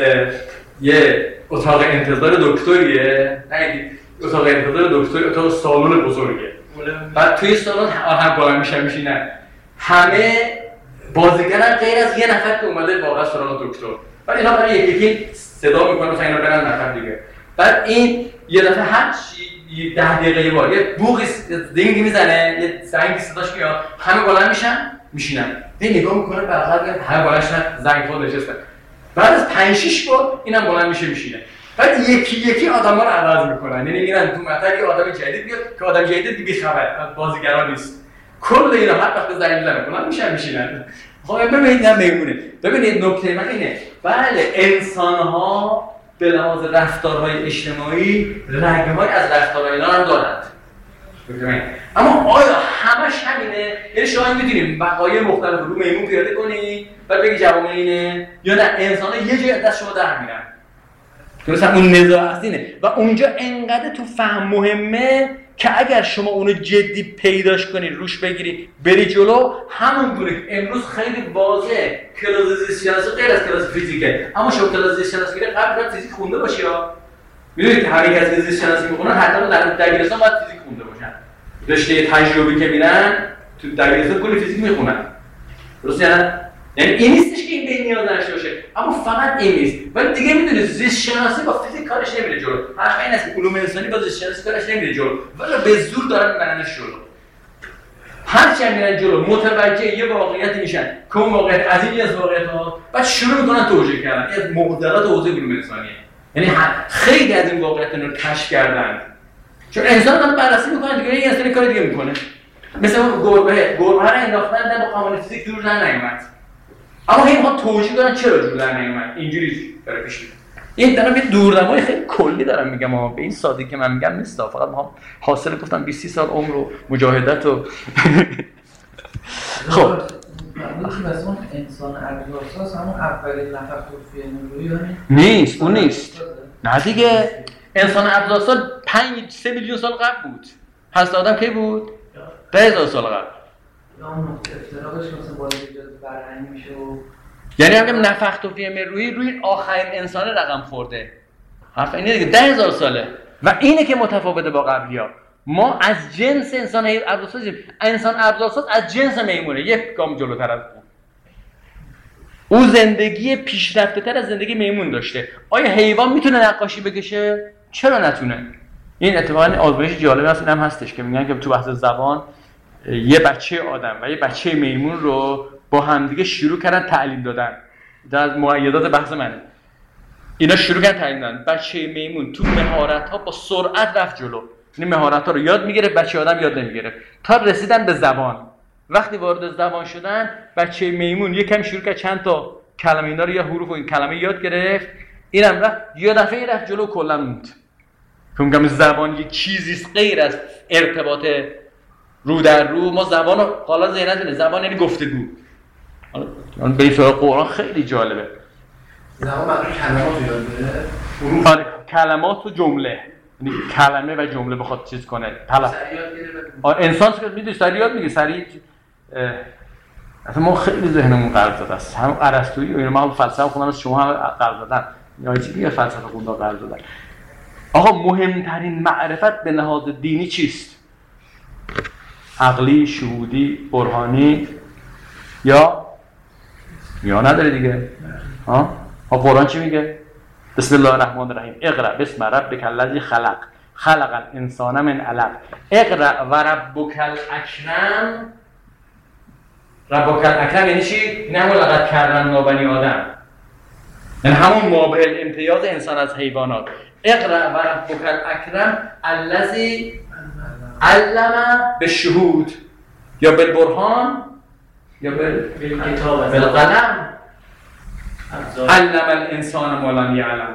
یه اتاق انتظار دکتریه، نه اتاق انتظار دکتری، اتاق سالن بزرگه. بعد توی سالن هم بالا میشن میشینن، همه بازیگرن غیر از یه نفر که اومده واقعا سراغ دکتر. بعد اینا برای یکی یکی صدا میکنن مثلا اینا برن نفر دیگه. بعد این یه دفعه هر چی ده دقیقه یه بار یه بوقی دینگی میزنه، یه زنگی صداش میاد، همه بلند میشن میشینن. این نگاه میکنه برخلاف همه بلند شدن زنگ خود نشستن. بعد از پنج شش بار اینم بلند میشه میشینه. بعد یکی یکی آدما رو عوض میکنن، یعنی میگن تو مطلب یه آدم جدید بیاد که آدم جدید بی خبر از بازیگران نیست. کل اینا هر وقت زنگ میزنن بلند میشن میشینن. خب ببینید هم میمونه. ببینید نکته من اینه، بله انسان‌ها به لحاظ رفتارهای اجتماعی رگه‌های از رفتارهای اینا هم دارند. ببینید اما آیا همش همینه؟ یعنی شما می‌دونید وقایع مختلف رو میمون پیاده کنی بعد بگی جواب اینه، یا نه انسان‌ها یه جای از دست شما در میرن. درسته اون نزاع هستینه و اونجا انقدر تو فهم مهمه که اگر شما اونو جدی پیداش کنی روش بگیری بری جلو، همون گونه امروز خیلی واضحه کلاس زیست شناسی غیر از کلاس فیزیکه، اما شما کلاس زیست شناسی قبل از فیزیک خونده باشی ها. میدونید که همه کسی زیست شناسی میخونن حتی در دبیرستان باید فیزیک خونده باشن. رشته تجربی که میرن تو دبیرستان کلی فیزیک میخونن. درسته نه؟ یعنی این نیستش که این به نیاز داشته باشه، اما فقط این نیست. ولی دیگه میدونید زیست شناسی با فیزیک کارش نمیره جلو. حرف این است که علوم انسانی با زیست شناسی کارش نمیره جلو، ولی به زور دارن میبرنش جلو. هر چند میرن جلو متوجه یه واقعیتی میشن که اون واقعیت عظیمی از واقعیت‌ها، بعد شروع میکنن توجیه کردن. این از معضلات حوزه علوم انسانیه. یعنی خیلی از این واقعیت‌ها رو کشف کردن. چون انسان داره بررسی میکنه دیگه، این انسان کار دیگه میکنه. مثلا گربه، گربه رو انداختن در با قوانین فیزیک دور نمیاد. اما هی ما توجیه دارن چرا جور در نیومد اینجوری داره پیش میره. این دارم یه دورنمای خیلی کلی دارم میگم اما به این سادگی که من میگم نیست، فقط ما حاصل گفتم بیست سال عمر و مجاهدت و خب مثلا اون انسان ابزارساز همون اولین نفر توفیه نورویی نیست، اون نیست. نه دیگه انسان ابزارساز پنج سه میلیون سال قبل بود. هست آدم کی بود؟ ده هزار سال قبل. یا اون افتراقش مثلا با ایجاد فرهنگی میشه و یعنی هم نفخت فیه من روحی روی آخرین انسان رقم خورده. حرف اینه دیگه، ده هزار ساله و اینه که متفاوته با قبلی‌ها. ما از جنس انسان ابزارسازیم. انسان ابزارساز از جنس میمونه، یک گام جلوتر از اون. او زندگی پیشرفته‌تر از زندگی میمون داشته. آیا حیوان میتونه نقاشی بکشه؟ چرا نتونه؟ این اتفاقا آزمایش جالبی هست، اینم هستش که میگن که تو بحث زبان یه بچه آدم و یه بچه میمون رو با همدیگه شروع کردن تعلیم دادن. در از مؤیدات بحث منه. اینا شروع کردن تعلیم دادن. بچه میمون تو مهارت‌ها با سرعت رفت جلو. این مهارت‌ها رو یاد می‌گیره، بچه آدم یاد نمی‌گیره. تا رسیدن به زبان. وقتی وارد زبان شدن، بچه میمون یکم شروع کرد چند تا کلمه اینا رو یا حروف و این کلمه یاد گرفت. اینم رفت یه دفعه رفت جلو کلا موند. که میگم زبان یه چیزی غیر از ارتباط رو در رو. ما زبان رو حالا ذهنتونه، زبان یعنی گفتگو. حالا به این سراغ قرآن خیلی جالبه. زبان معنی کلمات رو یاد بگیره. آره کلمات و جمله، یعنی کلمه و جمله بخواد چیز کنه. طلب. آره انسان که میدونی سریع یاد میگه سریع. اصلا ما خیلی ذهنمون قلب زده است. هم ارسطویی و اینا ما هم فلسفه خوندن از شما هم قلب زدن. یا چیزی یا فلسفه خوندن قلب زدن. آقا مهمترین معرفت به لحاظ دینی چیست؟ عقلی، شهودی، برهانی یا یا نداره دیگه. ها؟ ها قرآن چی میگه؟ بسم الله الرحمن الرحیم. اقرأ بسم ربک الذی خلق خلق الانسان من علق. اقرأ و ربک الاکرم. ربک الاکرم یعنی چی؟ نه لقد کرمنا بنی آدم. یعنی همون مابع الامتیاز انسان از حیوانات. اقرأ و ربک الاکرم الذی علم بالشهود یا بالبرهان یا بالکتاب بالقلم. علم الانسان ما لم یعلم.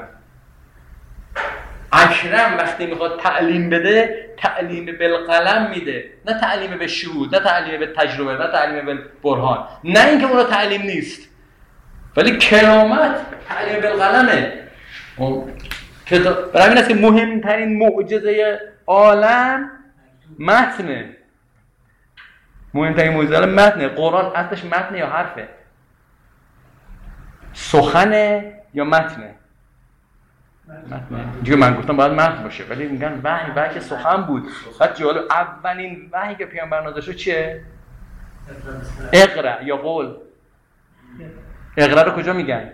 اکرم وقتی میخواد تعلیم بده تعلیم بالقلم میده، نه تعلیم به شهود، نه تعلیم به تجربه، نه تعلیم به برهان. نه اینکه اون رو تعلیم نیست، ولی کرامت تعلیم بالقلمه. برای همین است که مهمترین معجزه عالم متنه. مهمترین معجزه عالم متنه. قرآن اصلش متنه یا حرفه؟ سخنه یا متنه؟ متنه. دیگه من گفتم باید متن باشه، ولی میگن وحی وحی که سخن بود. بعد جالب اولین وحی که پیامبر نازل شد چیه؟ اقرا یا قول. اقرا رو کجا میگن؟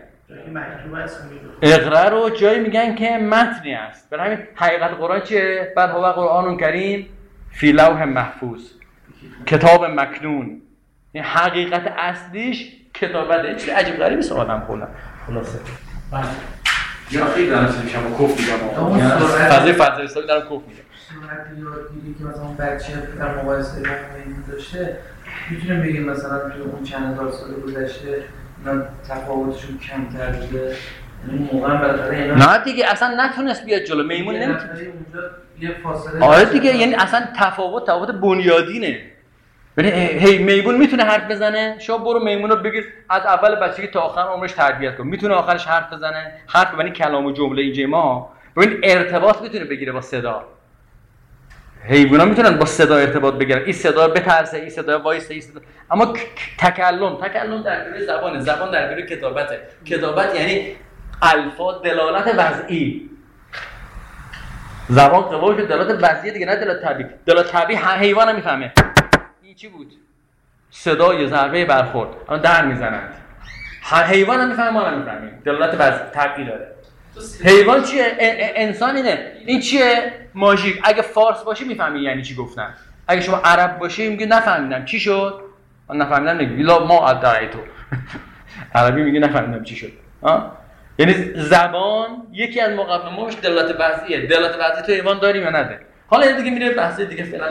اقرا رو جایی میگن که متنی است. برای همین حقیقت قرآن چیه؟ بل هو قرآن کریم فی لوح محفوظ، کتاب مکنون. این حقیقت اصلیش کتابته. چیز عجیب غریبی است آدم کلا. خلاصه یا خیلی دارم سیدی شما کف میگم. فضای فضای سالی دارم کف میگم. صورت یادگیری که مثلا اون بچه در مقایسه با میمون داشته، میتونیم بگیم مثلا تو اون چند هزار سال گذشته اینا تفاوتشون کمتر بوده؟ یعنی موقعا بالاخره اینا نه دیگه اصلا نتونست بیاد جلو. میمون نمیتونه. یه فاصله آره دیگه، یعنی اصلا تفاوت تفاوت بنیادینه. ببین هی میمون میتونه حرف بزنه؟ شما برو میمون رو بگیر از اول بچگی تا آخر عمرش تربیت کن. میتونه آخرش حرف بزنه؟ حرف یعنی کلام و جمله اینجا ما. ببین ارتباط میتونه بگیره با صدا. حیونا میتونن با صدا ارتباط بگیرن. این صدا بترسه، این صدا وایسه، این صدا. اما تکلم، تکلم درباره زبانه، زبان درباره کتابته. کتابت یعنی الفاظ دلالت وضعی. زبان قوی که دلالت وضعی دیگه، نه دلالت طبیعی. دلالت طبیعی حیوان هم میفهمه. این چی بود؟ صدای ضربه برخورد. اما در میزنند. حیوان هم میفهمه، ما هم میفهمیم. دلالت وضعی طبیعی داره. حیوان چیه؟ انسان اینه. این چیه؟ ماژیک. اگه فارس باشی میفهمی یعنی چی گفتن. اگه شما عرب باشی میگی نفهمیدم چی شد. من نفهمیدم نگی لا ما ادعیتو. عربی میگه نفهمیدم چی شد. ها؟ یعنی زبان یکی از مقوماتش دلالت وضعیه. دلالت وضعی تو حیوان داریم یا نداره؟ حالا این دیگه میره بحث دیگه فعلا.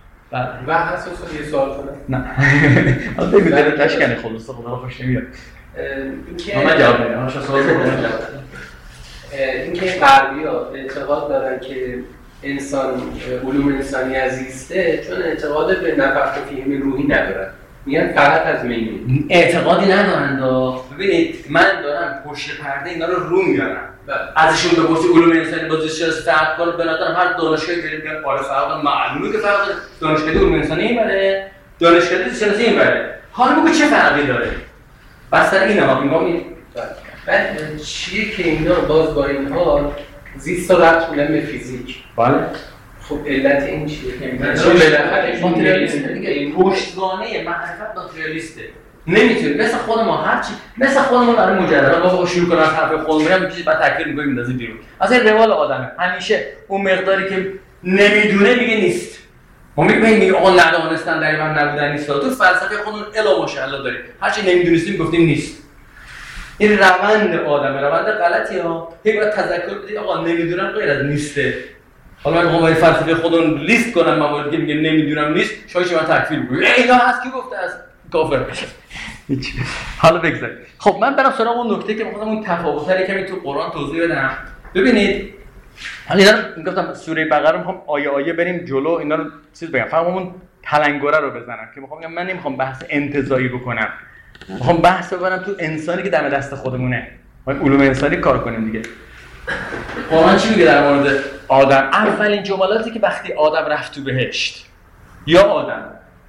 و اساسا یه سوال کنم. نه. حالا بگو دلت تشکنه خلاص خدا رو خوش نمیاد. اینکه من جواب میدم. من سوال کنم. اینکه غربی‌ها اعتقاد دارن که انسان علوم انسانی عزیزه چون اعتقاد به نفخ فیه روحی ندارن. میگن فقط از میمون. اعتقادی ندارن دا. ببینید من دارم پشت پرده اینا رو رو میارم. ازشون بپرسی علوم انسانی با زیست شناسی فرق کنه به نظرم هر دانشگاهی بریم میگن آره فرق معلومه که فرق دانشگاه علوم انسانی اینوره دانشگاه زیست شناسی اینوره. حالا بگو چه فرقی داره؟ بس سر اینه ها میگم بعد چیه که اینا باز با این حال زیست رو ربط میدن به فیزیک. بله. خب علت این چیه؟ چون بالاخره ماتریالیسته دیگه پشتوانه معرفت ماتریالیسته. نمیتونی مثل خود ما هر چی مثل خودمون برای مجرد بابا شروع کنن حرف خودمون میرم چیزی بعد تکرار می‌کنیم میندازی بیرون. اصلا روال آدمه همیشه اون مقداری که نمیدونه میگه نیست. ما میگیم آقا ندانستن در من نبودن نیست. تو فلسفه خودمون الا ماشاءالله داره. هر چی نمیدونستیم گفتیم نیست. این روند آدمه روند غلطی ها. هی باید تذکر بدی آقا نمیدونم غیر از نیسته. حالا من قواعد فلسفه خودمون لیست کنم مواردی که میگه نمیدونم نیست شاید من تکفیر بگم اینا هست کی گفته از کافر بشه هیچ حالا بگذارید خب من برم سراغ اون نکته که می‌خواستم اون تفاوت‌ها رو کمی تو قرآن توضیح بدم ببینید حالا اینا رو گفتم سوره بقره رو می‌خوام آیه آیه بریم جلو اینا رو چیز بگم فقط اون تلنگره رو بزنم که می‌خوام بگم من نمی‌خوام بحث انتزاعی بکنم می‌خوام بحث ببرم تو انسانی که دم دست خودمونه ما علوم انسانی کار کنیم دیگه قرآن چی میگه در مورد آدم؟ اولین جملاتی که وقتی آدم رفت تو بهشت یا آدم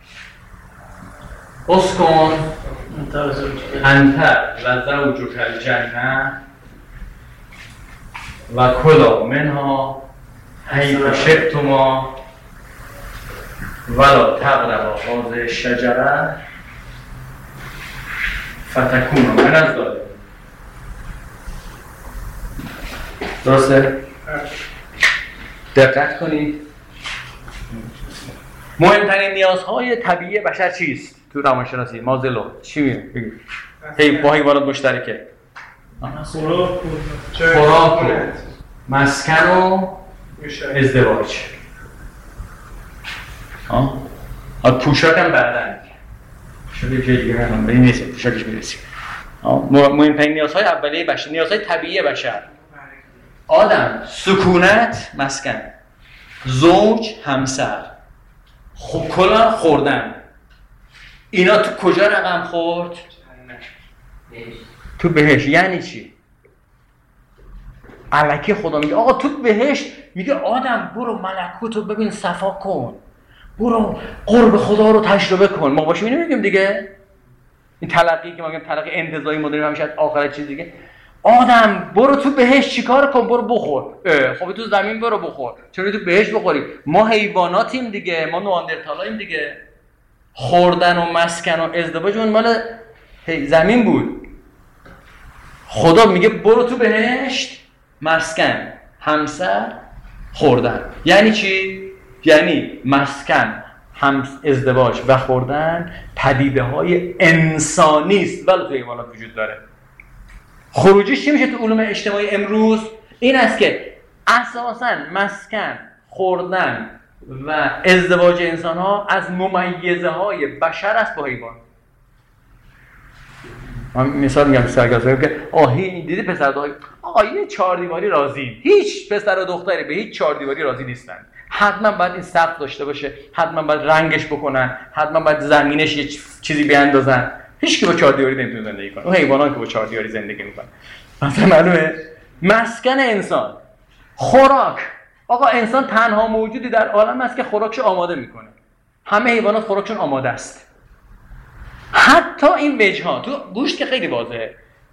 اسکن انت و زوجک الجنه و کلا منها حیث شئتما ولا تقربا هذه الشجره فتکونا من الظالمین. درسته؟ دقت کنید مهمترین نیازهای طبیعی بشر چیست؟ تو روانشناسی مازلو چی میگه؟ بگید هی با حیوانات مشترکه خوراک و مسکن و ازدواج ها؟ پوشاک هم بعدن شده که دیگه هم به این نیست پوشاکش میرسیم مهمترین نیازهای اولیه بشر نیازهای طبیعی بشر آدم سکونت مسکن زوج همسر خب کلا خوردن اینا تو کجا رقم خورد؟ تو بهشت. یعنی چی؟ الکی خدا میگه آقا تو بهشت میگه آدم برو ملکوت رو ببین صفا کن برو قرب خدا رو تجربه کن ما باشیم اینو میگیم دیگه این تلقی که ما میگیم تلقی انتزاعی ما داریم همیشه آخرت چیز دیگه آدم برو تو بهشت چیکار کن برو بخور خب تو زمین برو بخور چرا تو بهشت بخوری ما حیواناتیم دیگه ما نواندرتالاییم دیگه خوردن و مسکن و ازدواج اون مال زمین بود خدا میگه برو تو بهشت مسکن همسر خوردن یعنی چی؟ یعنی مسکن هم ازدواج و خوردن پدیده های انسانی است ولی تو حیوانات وجود داره خروجیش چی میشه تو علوم اجتماعی امروز؟ این است که اساساً مسکن، خوردن و ازدواج انسان ها از ممیزه های بشر است با حیوان. من مثال میگم سرگرزایی که آهی دیدی پسر دختری آقا یه چهار دیواری راضی هیچ پسر و دختری به هیچ چهار دیواری راضی نیستن حتما باید این سقف داشته باشه حتما باید رنگش بکنن حتما باید زمینش یه چیزی بیاندازن هیچ کی با چهار دیواری نمیتونه زندگی کنه اون حیوانات که با چهار دیواری زندگی میکنن مثلا معلومه مسکن انسان خوراک آقا انسان تنها موجودی در عالم است که خوراکش آماده میکنه همه حیوانات خوراکشون آماده است حتی این وجها تو گوشت که خیلی واضحه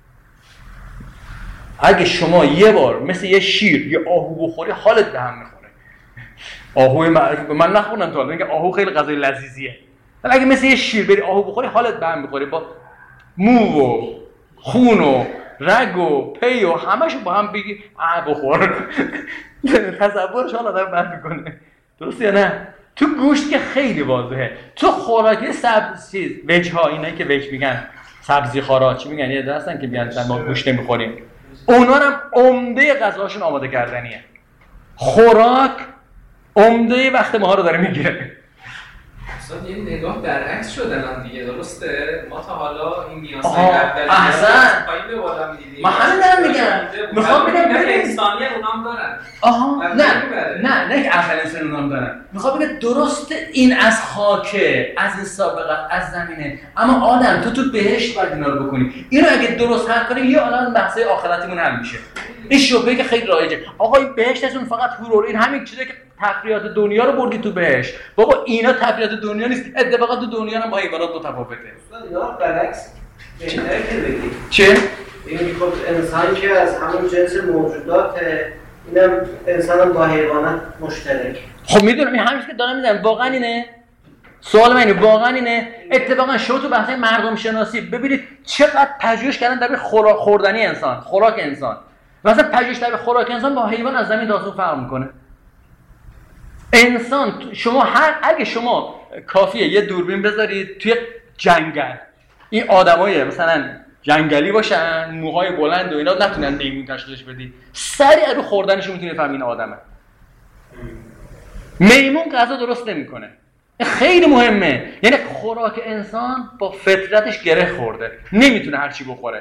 اگه شما یه بار مثل یه شیر یه آهو بخوری حالت به هم میخوره آهوی من, من نخوردم تا حالا میگه آهو خیلی غذای لذیذیه ولی اگه مثل یه شیر بری آهو بخوری حالت به هم میخوره با مو و خون و رگ و پی و همشو با هم بگی آ بخور تصورش حالا آدم بد میکنه درست یا نه تو گوشت که خیلی واضحه تو خوراکی سبز چیز وج ها اینایی که وج میگن سبزی خوارا چی میگن یه دستن که میگن ما گوشت نمیخوریم اونا هم عمده غذاشون آماده کردنیه خوراک عمده وقت ما رو داره میگیره اصلا یه نگاه برعکس شد الان دیگه، درسته؟ ما تا حالا این نیازهای اولی احسن پایین به بالا می‌دیدیم. ما همین دارم میگم. میخوام بگم انسانی اونام دارن. آها نه نه نه که اول انسان اونام دارن. میخوام بگم درسته این از خاکه، از این سابقه، از زمینه، اما آدم تو تو بهشت باید اینا رو بکنی. اینو اگه درست حل کنیم یه الان بحث آخرتمون حل میشه. این شبهه که خیلی رایجه. آقا این بهشتشون فقط هورور، این همین چیزی که تفریحات دنیا رو بردی تو بهشت. بابا اینا تفریحات دنیا نیست، اتفاقا تو دنیا هم با حیوانات متفاوته. اینا برعکس بهتره که بگی چه؟ این خب انسان که از همون جنس موجوداته، اینم انسان هم با حیوانات مشترک. خب میدونم این همیشه که دارم میزنم واقعا اینه. سوال من اینه واقعا اینه. اتفاقا شما تو بحث مردم شناسی ببینید چقدر پژوهش کردن در خوراک خوردنی انسان، خوراک انسان. مثلا پژوهش در خوراک انسان با حیوان از زمین تا آسمون فرق میکنه. انسان شما هر اگه شما کافیه یه دوربین بذارید توی جنگل، این آدمای مثلا جنگلی باشن، موهای بلند و اینا، نتونن میمون تشخیصش بدی، سریع رو خوردنشون میتونی فهمی این آدمه. میمون غذا درست نمیکنه. خیلی مهمه. یعنی خوراک انسان با فطرتش گره خورده، نمیتونه هر چی بخوره.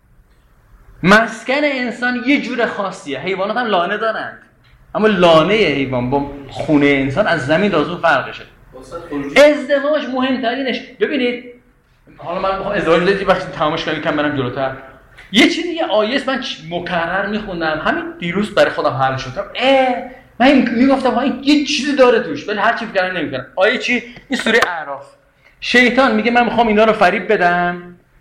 مسکن انسان یه جور خاصیه. حیوانات هم لانه دارند، اما لانه حیوان با خونه انسان از زمین تا آسمون فرقشه. ازدواج مهمترینش ببینید، حالا من میخوام ازدواج رو وقتی تمامش کنم کم برم جلوتر. یه چیزی یه آیه من مکرر میخوندم، همین دیروز برای خودم حل شدم. اه من میگفتم ها این یه چیزی داره توش، ولی هر چی فکر نمیکنم. آیه چی؟ این سوره اعراف. شیطان میگه من میخوام اینا رو فریب بدم.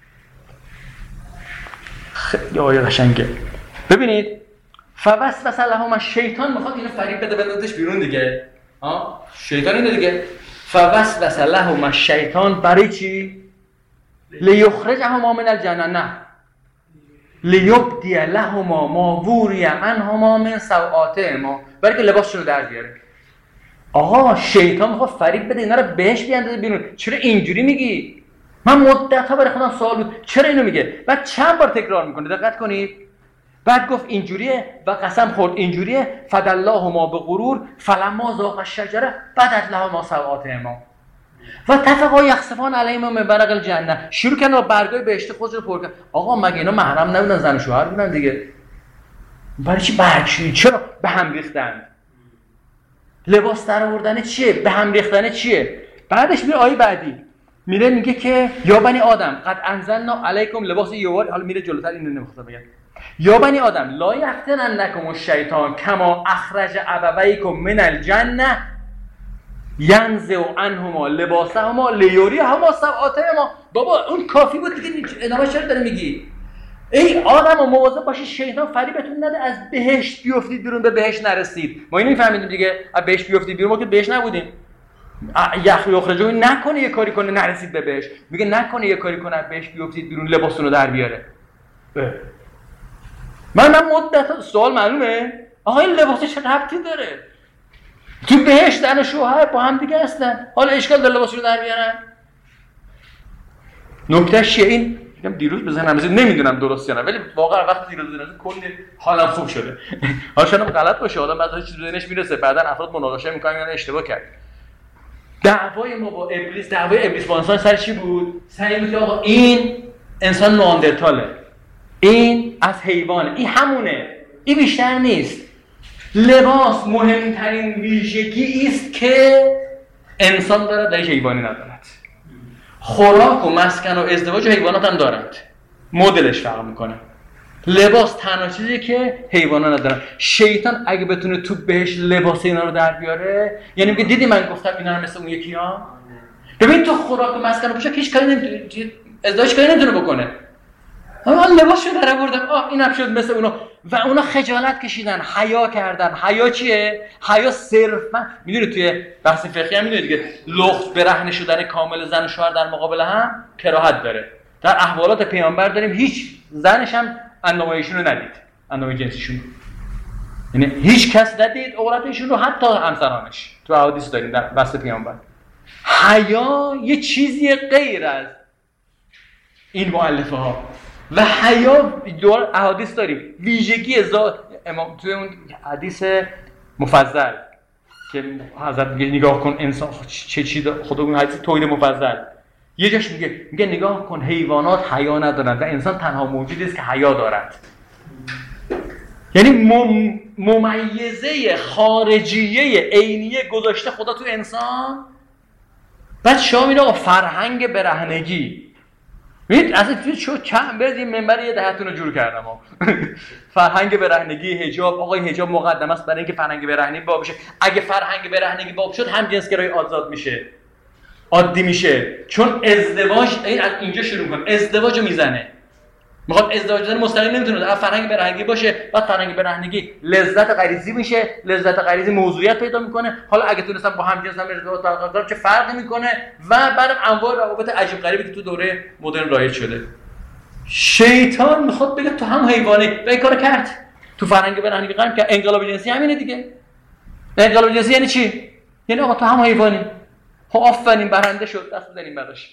خیلی آیه قشنگه. ببینید فوسوس لهم الشیطان، میخواد اینو فریب بده بندازش بیرون دیگه. ها شیطان اینه دیگه. فوسوس لهم الشیطان برای چی؟ لیخرجهما من الجنه، نه لیبدی لهما ما وری عنهما من سوآتهما، برای که لباسشون رو در بیاره. آقا شیطان میخواد فریب بده اینا رو بهش بیاندازه بیرون. چرا اینجوری میگی؟ من مدت‌ها برای خودم سوال بود چرا اینو میگه؟ بعد چند بار تکرار میکنه، دقت کنید. بعد گفت اینجوریه و قسم خورد اینجوریه. فدللاهما بغرور فلما ذاقا الشجره بدت لهما سوآتهما و تفقا یخسفان علیهما من ورق الجنه. شروع کردن با برگای بهشت خودشون رو پر کردن. آقا مگه اینا محرم نبودن، زن و شوهر بودن دیگه؟ برای چی برچی؟ چرا به هم ریختن؟ لباس در آوردن چیه؟ به هم ریختن چیه؟ بعدش میره آیه بعدی میره میگه که یا بنی آدم قد انزلنا علیکم لباس یواری. حالا میره جلوتر اینو نمیخوام بگم. یا بنی آدم لا یفتننکم الشیطان کما اخرج ابویکم من الجنه ینزع عنهما لباسهما لیریهما سوآتهما. بابا اون کافی بود دیگه، ادامه چرا داری میگی؟ ای آدم و مواظب باشید شیطان فریبتون نده از بهشت بیافتید بیرون به بهشت نرسید. ما اینو میفهمیدیم دیگه، از بهشت بیافتید بیرون، ما که بهشت نبودیم. یخ یخرجو نکنه یه کاری کنه نرسید به بهشت، میگه نکنه یه کاری کنه بهشت بیافتید بیرون لباستون رو در بیاره. من من مدت سوال معلومه آقا این لباس چه ربطی داره؟ تو بهشت زن و شوهر با هم دیگه هستن، حالا اشکال داره لباسشون رو در بیارن؟ نکتهش چیه؟ این میگم دیروز بزنم رسید، نمیدونم درست یا نه، ولی واقعا وقتی دیروز بزنم کلی حالم خوب شده. حالا شاید غلط باشه، آدم بعضی چیز ذهنش میرسه بعدن افراد مناقشه میکنن میگن اشتباه کرد. دعوای ما با ابلیس، دعوای ابلیس با انسان سر چی بود؟ سر این بود که آقا این انسان نواندرتاله، این از حیوانه، این همونه، این بیشتر نیست. لباس مهمترین ویژگی است که انسان دارد در حیوانی ندارد. خوراک و مسکن و ازدواج و حیوانات هم دارند، مدلش فرق میکنه. لباس تنها چیزی که حیوانات ندارن. شیطان اگه بتونه تو بهش لباس اینا رو در بیاره، یعنی میگه دیدی من گفتم اینا رو مثل اون یکی ها. ببین تو خوراک و مسکن و پوشاک هیچ کاری نمیتونه، ازدواج کاری نمیتونه بکنه. من لباسشو در آوردم، آه اینم شد مثل اونا. و اونا خجالت کشیدن، حیا کردن. حیا چیه؟ حیا صرفا میدونی توی بحث فقهی هم میدونی دیگه، لخت برهنه شدن کامل زن و شوهر در مقابل هم کراهت داره. در احوالات پیامبر داریم هیچ زنش هم اندامایشون رو ندید، اندامای جنسیشون، یعنی هیچ کس ندید عورتشون رو، حتی همسرانش. تو احادیث داریم در بحث پیامبر. حیا یه چیزی غیر از این مؤلفه ها و حیا دور احادیث داریم. ویژگی ذات امام توی اون حدیث مفضل که حضرت میگه نگاه کن انسان چه چی خودمون حدیث توحید مفضل یه جاش میگه میگه نگاه کن حیوانات حیا ندارند و انسان تنها موجودی است که حیا دارد. یعنی مم... ممیزه خارجیه عینیه گذاشته خدا تو انسان. بعد شما میگه آقا فرهنگ برهنگی ببینید اصلا چه کم برید این منبر یه دهتون رو جور کردم ها. فرهنگ برهنگی حجاب، آقای حجاب مقدم است برای اینکه فرهنگ برهنگی باب بشه. اگه فرهنگ برهنگی باب شد هم جنسگرایی آزاد میشه، عادی میشه، چون ازدواج این از اینجا شروع کنه ازدواجو میزنه، میخواد ازدواج بزنه مستقیم نمیتونه. اگه فرهنگ برهنگی باشه بعد فرهنگ برهنگی لذت غریزی میشه، لذت غریزی موضوعیت پیدا میکنه. حالا اگه تونستم با هم جنس هم ارتباط برقرار کنم چه فرقی میکنه؟ و بعد انواع روابط عجیب غریبی که تو دوره مدرن رایج شده. شیطان میخواد بگه تو هم حیوانی و این کارو کرد. تو فرهنگ برهنگی قرن که انقلاب جنسی همینه دیگه. انقلاب جنسی یعنی چی؟ یعنی آقا تو هم حیوانی. خب آفرین برنده شد، دست بزنیم براش.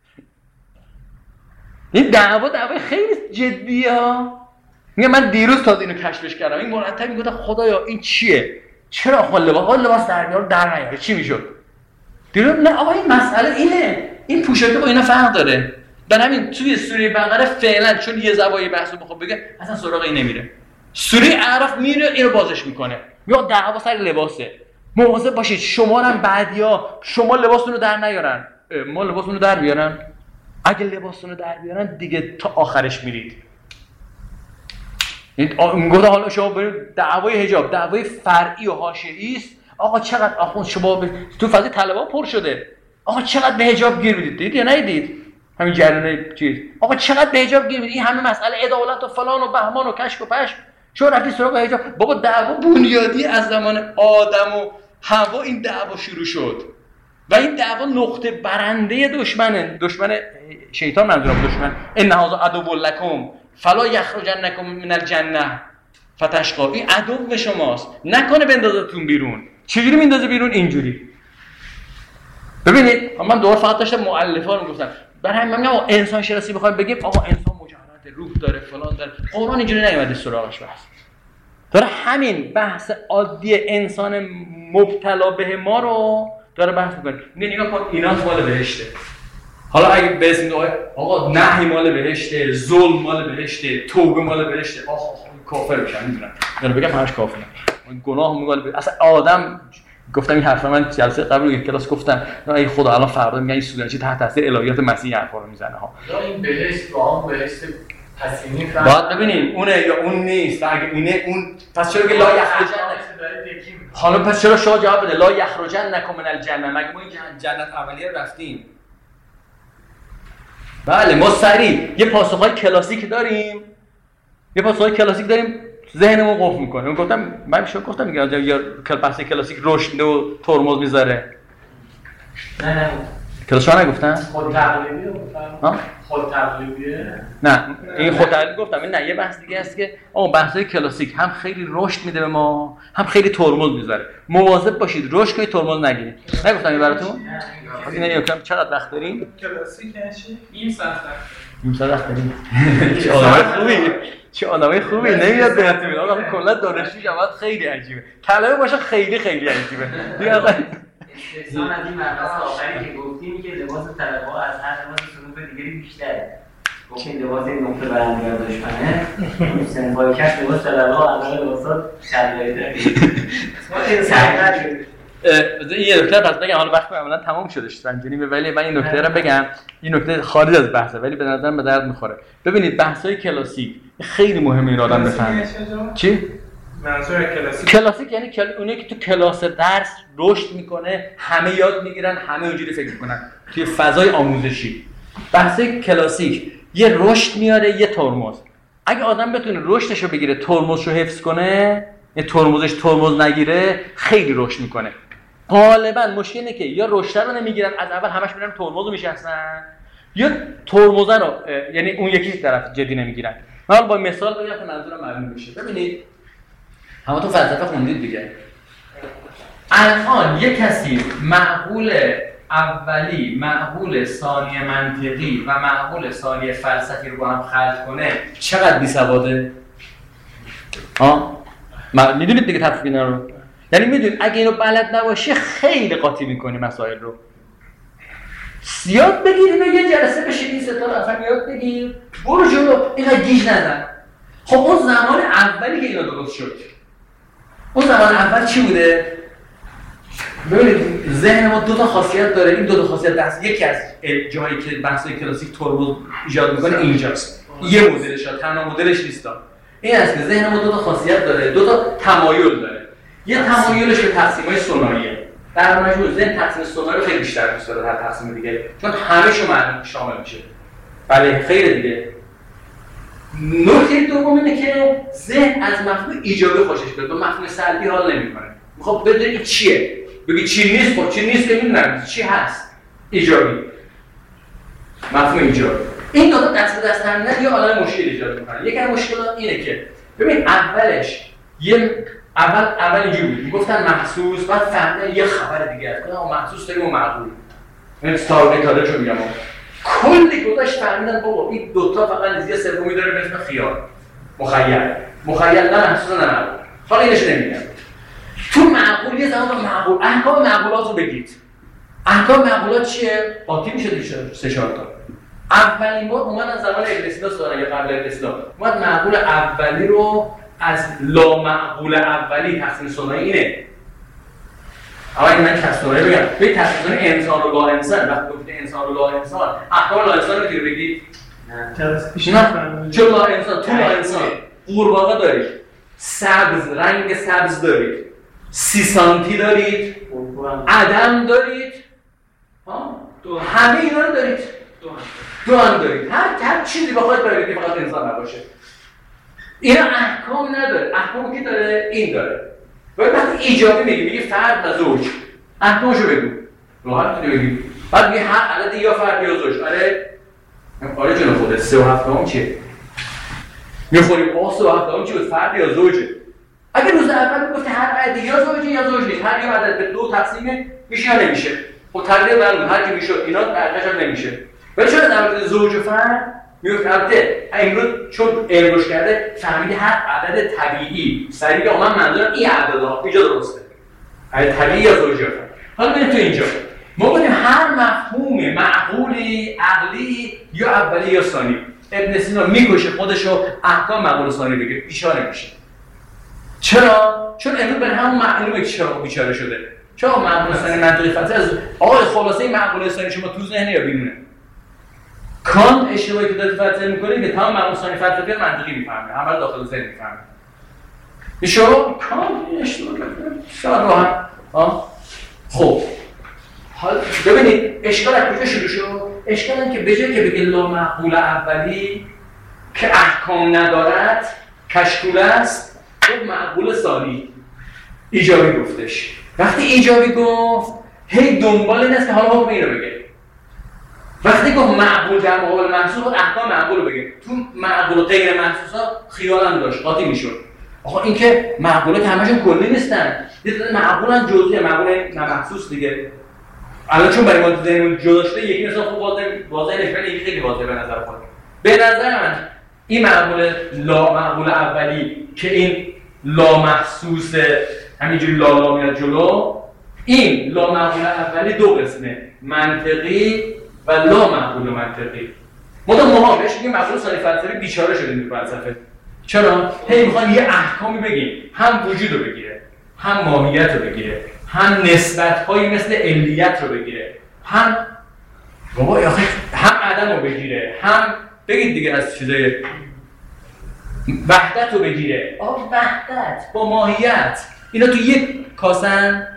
این دعوا دعوای خیلی جدیه ها. میگم من دیروز تازه اینو کشفش کردم. این مرتب میگه خدایا این چیه؟ چرا آقا لباس لباس در میاره در نیاره چی میشد؟ دیروز نه آقا این مسئله اینه. این پوشاکه با اینا فرق داره. در همین توی سوره بقره فعلا چون یه زوایای بحثو بخوام بگه اصلا سراغ این نمیره. سوره اعراف میره اینو بازش میکنه. یا دعوا سر لباسه. مواظب باشید شما هم بعدیا شما لباستون رو در نیارن. ما لباسمون رو در بیارن. اگه لباستون رو در بیارن دیگه تا آخرش میرید. این گفت حالا شما برید دعوای حجاب دعوای فرعی و حاشیه‌ای است. آقا چقدر آخوند شما ب... تو فضای طلبا پر شده. آقا چقدر به حجاب گیر میدید؟ دیدید یا ندیدید؟ همین جریان چیز. آقا چقدر به حجاب گیر میدید؟ این همه مسئله عدالت و فلان و بهمان و کشک و پشک. چون رفتی سراغ حجاب. بابا دعوا بنیادی از زمان آدم و حوا این دعوا شروع شد. و این دعوا نقطه برنده دشمنه. دشمن شیطان منظورم دشمن. ان هذا عدو لکم فلا یخرجنکم من الجنه فتشقا. این عدو شماست. نکنه بندازتون بیرون. چجوری میندازه بیرون؟ اینجوری. ببینید من دور فقط داشتم مؤلفا رو میگفتم. برای همین میگم انسان شناسی بخوایم بگیم آقا انسان مجرد روح داره فلان داره. قرآن اینجوری نیومده سراغش بحث. داره همین بحث عادی انسان مبتلا به ما رو داره بحث می‌کنه. نه نگاه کن اینا مال بهشته. حالا اگه بزنید آقا نهی مال بهشته، ظلم مال بهشته، توبه مال بهشته، آخ کافر میشن میدونن. من بگم همش کافرن. گناه مال بهشته. اصلا آدم گفتم این حرفا من جلسه قبل یک کلاس گفتم ای خدا الان فردا میگن این سوگندی تحت تاثیر الهیات مسیح حرفا رو میزنه ها. یا این بهشت با اون بهشت پسینی فرق. بعد ببینیم اونه یا اون نیست. اگه اینه اون پس چرا که لا یخرجن. حالا پس چرا شما جواب بده لا یخرجن نکم من الجنه. مگه ما این جنت اولیه رفتیم؟ بله ما سریع یه پاسخهای کلاسیک داریم. یه پاسخهای کلاسیک داریم ذهنمون قفل میکنه. من گفتم من بهش گفتم میگم یا کلاس کلاسیک رشد میده و ترمز میذاره. نه نه کلاسا نگفتن؟ خود تقلیدیه گفتم. خود تقلیدیه؟ نه این خود تقلید گفتم. این نه یه بحث دیگه است که آقا بحثای کلاسیک هم خیلی رشد میده به ما هم خیلی ترمز میذاره. مواظب باشید رشد کنید ترمز نگیرید. نگفتم این براتون؟ اینا یکم چقدر وقت داریم؟ کلاسیک چی؟ این ساعت نیم ساعت وقت داریم. چه آدمای خوبی. چه آدمای خوبی نمیاد بهتون. آقا کلا دانشجو جواد خیلی عجیبه. کلمه باشه خیلی خیلی عجیبه. دیگه استثنان از این مبحث آخری که گفتیم که لباس طلبه‌ها از هر لباس صنوف دیگری بیشتره. گفتیم لباس این نقطه برنده و دشمنه. صنفای کش لباس طلبه‌ها از هر لباسات شلایده. ما این سعی این یه نکته پس بگم حالا وقت معمولا تمام شده سنجونی ولی من این نکته رو بگم. این نکته خارج از بحثه ولی به نظرم به درد میخوره. ببینید بحث‌های کلاسیک خیلی مهمه این آدم بفهمه. چی؟ منظور کلاسیک کلاسیک یعنی کل... اونایی که تو کلاس درس رشد میکنه همه یاد میگیرن همه اونجوری فکر میکنن توی فضای آموزشی. بحث کلاسیک یه رشد میاره یه ترمز. اگه آدم بتونه رشدشو بگیره ترمزشو حفظ کنه یه ترمزش ترمز نگیره خیلی رشد میکنه. غالبا مشکل اینه که یا رشد رو نمیگیرن از اول همش میرن ترمزو میشناسن یا ترمز رو یعنی اون یکی طرف جدی نمیگیرن. من با مثال بگم که منظورم معلوم بشه. ببینید همه تو فلسفه خوندید دیگه. الان یک کسی معقول اولی، معقول ثانی منطقی و معقول ثانی فلسفی رو با هم خلط کنه چقدر بی‌سواده؟ ها؟ میدونید دیگه تفکیک اینا رو. یعنی میدونید اگه اینو بلد نباشی خیلی قاطی میکنی مسائل رو. یاد بگیر اینو، یه جلسه بشین این ستا رو اصلا یاد بگیر، برو جلو، اینقدر گیج نزن. خب اون زمان اولی که اینا درست شد، اون زمان اول چی بوده؟ ببینید ذهن ما دو تا خاصیت داره. این دو تا خاصیت دست یکی از جایی که بحث کلاسیک ترمز ایجاد میکنه اینجاست. یه مدلش ها، تنها مدلش نیست. این است که ذهن ما دو تا خاصیت داره، دو تا تمایل داره. یه تمایلش به تقسیم‌های ثنائیه. در مجموع ذهن تقسیم ثنایی رو خیلی بیشتر دوست داره هر تقسیم دیگه، چون همه شو شامل میشه. بله خیلی دیگه. نکته دوم اینه که ذهن از مفهوم ایجابی خوشش میاد، با مفهوم سلبی حال نمیکنه. میخواد بدونه این چیه. بگی چی نیست، خب چی نیست که میدونم چی هست. ایجابی. مفهوم ایجابی. این دو تا دست به دست هم نه یه عالمه مشکل ایجاد میکنه. یکی از مشکلات اینه که ببین اولش یه اول اول اینجوری بود. میگفتن محسوس، بعد فهمیدن یه خبر دیگه است. اون محسوس داریم و معقول. من استارت کارا چون میگم. کلی گذاشت فهمیدن بابا این دو تا فقط نزدیک سومی داره به اسم خیال. مخیل. مخیل نه محسوس نه معقول. حالا اینش نمیگم. تو معقول یه زمان معقول احکام معقولات رو بگید. احکام معقولات چیه؟ قاطی میشه دیگه سه چهار تا. اولین بار اومد از زمان ابن سینا سوال یا قبل ابن سینا اومد معقول اولی رو از لا معقول اولی تقسیم ثنایی اینه. اما این من کسرانه بگم به تقسیم انسان رو لا انسان، وقتی گفته انسان رو لا انسان احکام لا انسان رو دیگه بگید نه چون لا انسان تو لا انسان قورباغه دارید، سبز رنگ سبز دارید، سی سانتی دارید، عدم دارید، همه اینا رو دارید، دو هم دارید. هر هر چیزی بخواید برای که فقط انسان نباشه. اینا احکام نداره. احکامی که داره این داره. باید وقتی ایجابی میگی میگی فرد و زوج. احکامشو بگو. راحت تو بگی. بعد میگی هر عدد یا فرد یا زوج. آره آره جون خودت سه و هفتم چیه؟ میخوری با سه و هفتم چیه؟ فرد یا زوجه. اگه روز اول میگفتی هر عدد یا زوجه یا زوج نیست، هر یه عدد به دو تقسیم میشه یا نمیشه. خب تقریبا معلومه هر کی میشد اینا بقیه‌اش هم نمیشه. ولی چون در مورد زوج و فرد میگفت البته امروز چون علمش کرده فهمیده هر عدد طبیعی سریع اومد منظورم این عددها اینجا درسته. عدد طبیعی یا زوج یا فرد. حالا ببین تو اینجا ما گفتیم هر مفهوم معقولی، عقلی یا اولی یا ثانی ابن سینا میکشه خودشو احکام معقول ثانی بگه بیچاره میشه. چرا؟ چون امروز به همون معلومه که چرا بیچاره شده. چرا معقول ثانی منطقی فلسفی از آقای خلاصه معقول ثانی شما تو ذهن یا بیرونه؟ کانت اشتباهی که داره فلسفه میکنه که تمام معقول ثانی فلسفی منطقی میفهمه، همه رو داخل ذهن میفهمه. شما کانت اشتباه کرده. شما راحت. ها؟ خب حالا ببینید اشکال از کجا شروع شد؟ اشکال این که به جای که بگه لا معقول اولی که احکام ندارد کشکول است، خب معقول ثانی ایجابی گفتش. وقتی ایجابی گفت هی دنبال این است که حالا حکم اینو بگه. وقتی گفت معقول در مقابل محسوس بود احکام معقول رو بگه. تو معقول و غیر محسوسا خیال هم داشت، قاطی میشد. آخه این که معقوله که همشون کلی نیستن. یه دونه معقول هم جزئی، معقول نامحسوس دیگه. الان چون برای ما ذهنمون جدا شده یکی مثلا خوب واضح واضح نشه، یکی خیلی واضحه به نظر خود. به نظر من این معقول لا معقول اولی که این لا محسوس همینجوری لا لا میاد جلو، این لا معقول اولی دو قسمه، منطقی و لا معقول منطقی. ما تو ما بهش میگیم معقول ثانی فلسفی بیچاره شدیم تو فلسفه. چرا؟ هی میخوان یه احکامی بگیم، هم وجود رو بگیره، هم ماهیت رو بگیره، هم نسبت‌هایی مثل علیت رو بگیره، هم بابا آخه هم عدم رو بگیره، هم بگید دیگه از چیزای وحدت رو بگیره. آه وحدت با ماهیت اینا تو یک کاسن.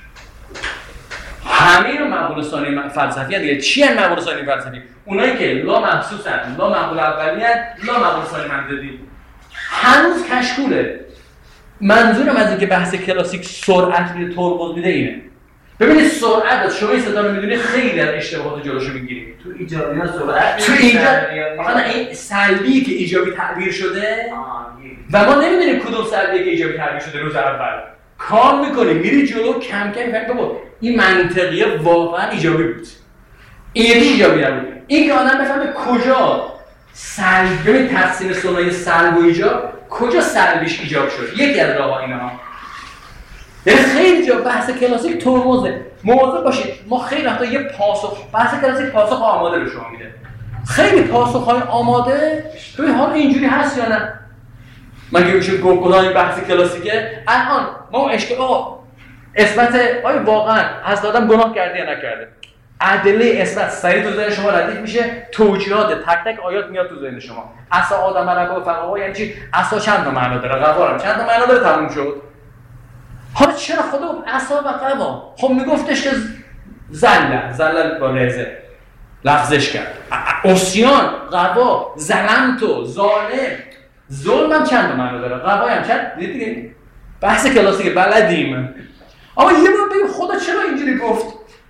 همه رو معقول ثانی فلسفی هست دیگه. چی هست معقول ثانی فلسفی؟ اونایی که لا محسوسن، لا معقول اولی هست، لا معقول ثانی منطقی. هنوز کشکوله. منظورم از اینکه بحث کلاسیک سرعت میده ترمز میده اینه. ببینید سرعت شما این صدا رو میدونی خیلی از اشتباهات جلوشو میگیری. تو ایجابی ها سرعت تو اینجا مثلا این سلبی که ایجابی تعبیر شده و ما نمیدونیم کدوم سلبی که ایجابی تعبیر شده روز اول. کار میکنی میری جلو کم کم فکر بابا این منطقیه واقعا ایجابی بود. این یکی ایجابی نبود. این که آدم بفهمه کجا سلب ببین تقسیم ثنایی سلب و ایجاب کجا سلبیش ایجاب شد. یکی از راه‌ها اینا یعنی خیلی جا بحث کلاسیک ترمزه. مواظب باشید ما خیلی وقتا یه پاسخ بحث کلاسیک پاسخ آماده به شما میده. خیلی پاسخ‌های آماده ببین حالا اینجوری هست یا نه؟ مگه میشه گفت این بحث کلاسیکه؟ الان ما اشکال آقا اثبات آیا واقعا از آدم گناه کرده یا نکرده؟ ادله اثبات سریع تو ذهن شما ردیف میشه، توجیهات تک تک آیات میاد تو ذهن شما. عصا آدم ربا و فقها یعنی چی؟ عصا چند تا معنا داره؟ قوا چند تا معنا داره؟ تموم شد. حالا چرا خدا عصا و قوا؟ خب میگفتش که زلل زلل با رزه لفظش کرد. عصیان، قوا، ظلمتو، ظالم، ظلم هم چند تا معنا داره؟ قوا هم چند دیگه بحث کلاسیک بلدیم. اما یه بار ببین خدا چرا اینجوری گفت؟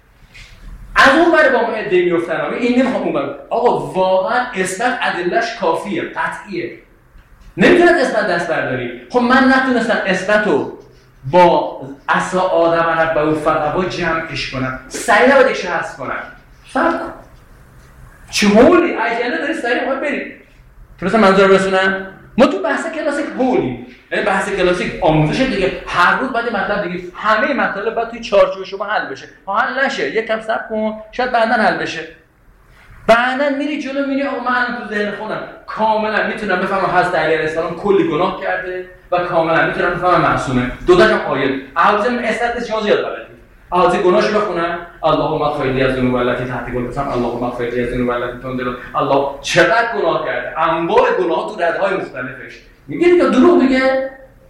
از اون بره با ما ادعی میفتن این نمیخوام اون بره. آقا واقعا اثبات ادلهش کافیه، قطعیه. نمیتونید اثبات دست برداری. خب من نتونستم اثباتو با اصل آدم رب و فقها جمعش کنم. سریع نباید ایشو حذف کنم. صبر کن. چه هولی؟ عجله داری سریع باید بریم. درسته منظور برسونم؟ ما تو بحث کلاسیک هولیم. یعنی بحث کلاسیک آموزش دیگه هر روز باید مطلب دیگه همه مطالب باید توی چارچوب شما حل بشه. ها حل نشه یکم صبر کن شاید بعداً حل بشه. بعداً میری جلو میری آقا من تو ذهن خودم کاملا میتونم بفهمم حضرت علی علیه السلام کلی گناه کرده و کاملا میتونم بفهمم معصومه. دو تاشم آیه. عاوزم استاد شما زیاد بلدی. عاوز گناهشو بخونم اللهم اغفر لی از ذنوب التي تحت قدرتم اللهم اغفر لی از ذنوب التي تنزل الله چقدر گناه کرده. انواع گناه تو ردهای مختلفش. میگه دیگه دروغ میگه؟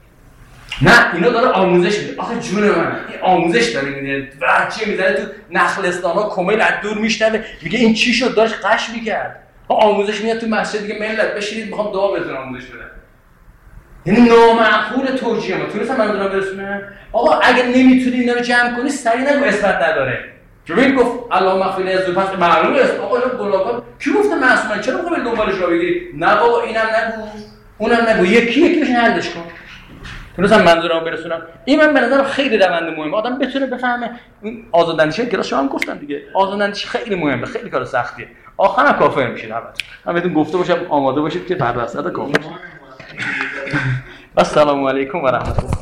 نه اینا داره آموزش میده. آخه جون من این آموزش داره میده. بچه میذاره تو نخلستانا کمیل از دور میشنوه میگه این چی شد داشت قش میکرد. ها آموزش میاد تو مسجد دیگه ملت بشینید میخوام دعا بهتون آموزش بدم. یعنی نامعقول توجیه ما تونستم من دارم برسونم. آقا اگه نمیتونی اینا رو جمع کنی سریع نگو اثبات نداره. ببین گفت اللهم اغفر لی ذنوب پس معلومه است آقا اینا گناهکار کی گفته معصومن چرا میخوای دنبالش رو بگیری؟ نه بابا اینم نگو اونم نگو یکی یکی بشین حلش کن. تونستم منظورمو برسونم. این من به نظرم خیلی روند مهمه. آدم بتونه بفهمه این آزاداندیشه کلاس شما هم گفتم دیگه. آزاداندیشه خیلی مهمه، خیلی کار سختیه. آخرام کافر میشید البته. من بهتون گفته باشم آماده باشید که فردا صد کافر. السلام علیکم و رحمت الله.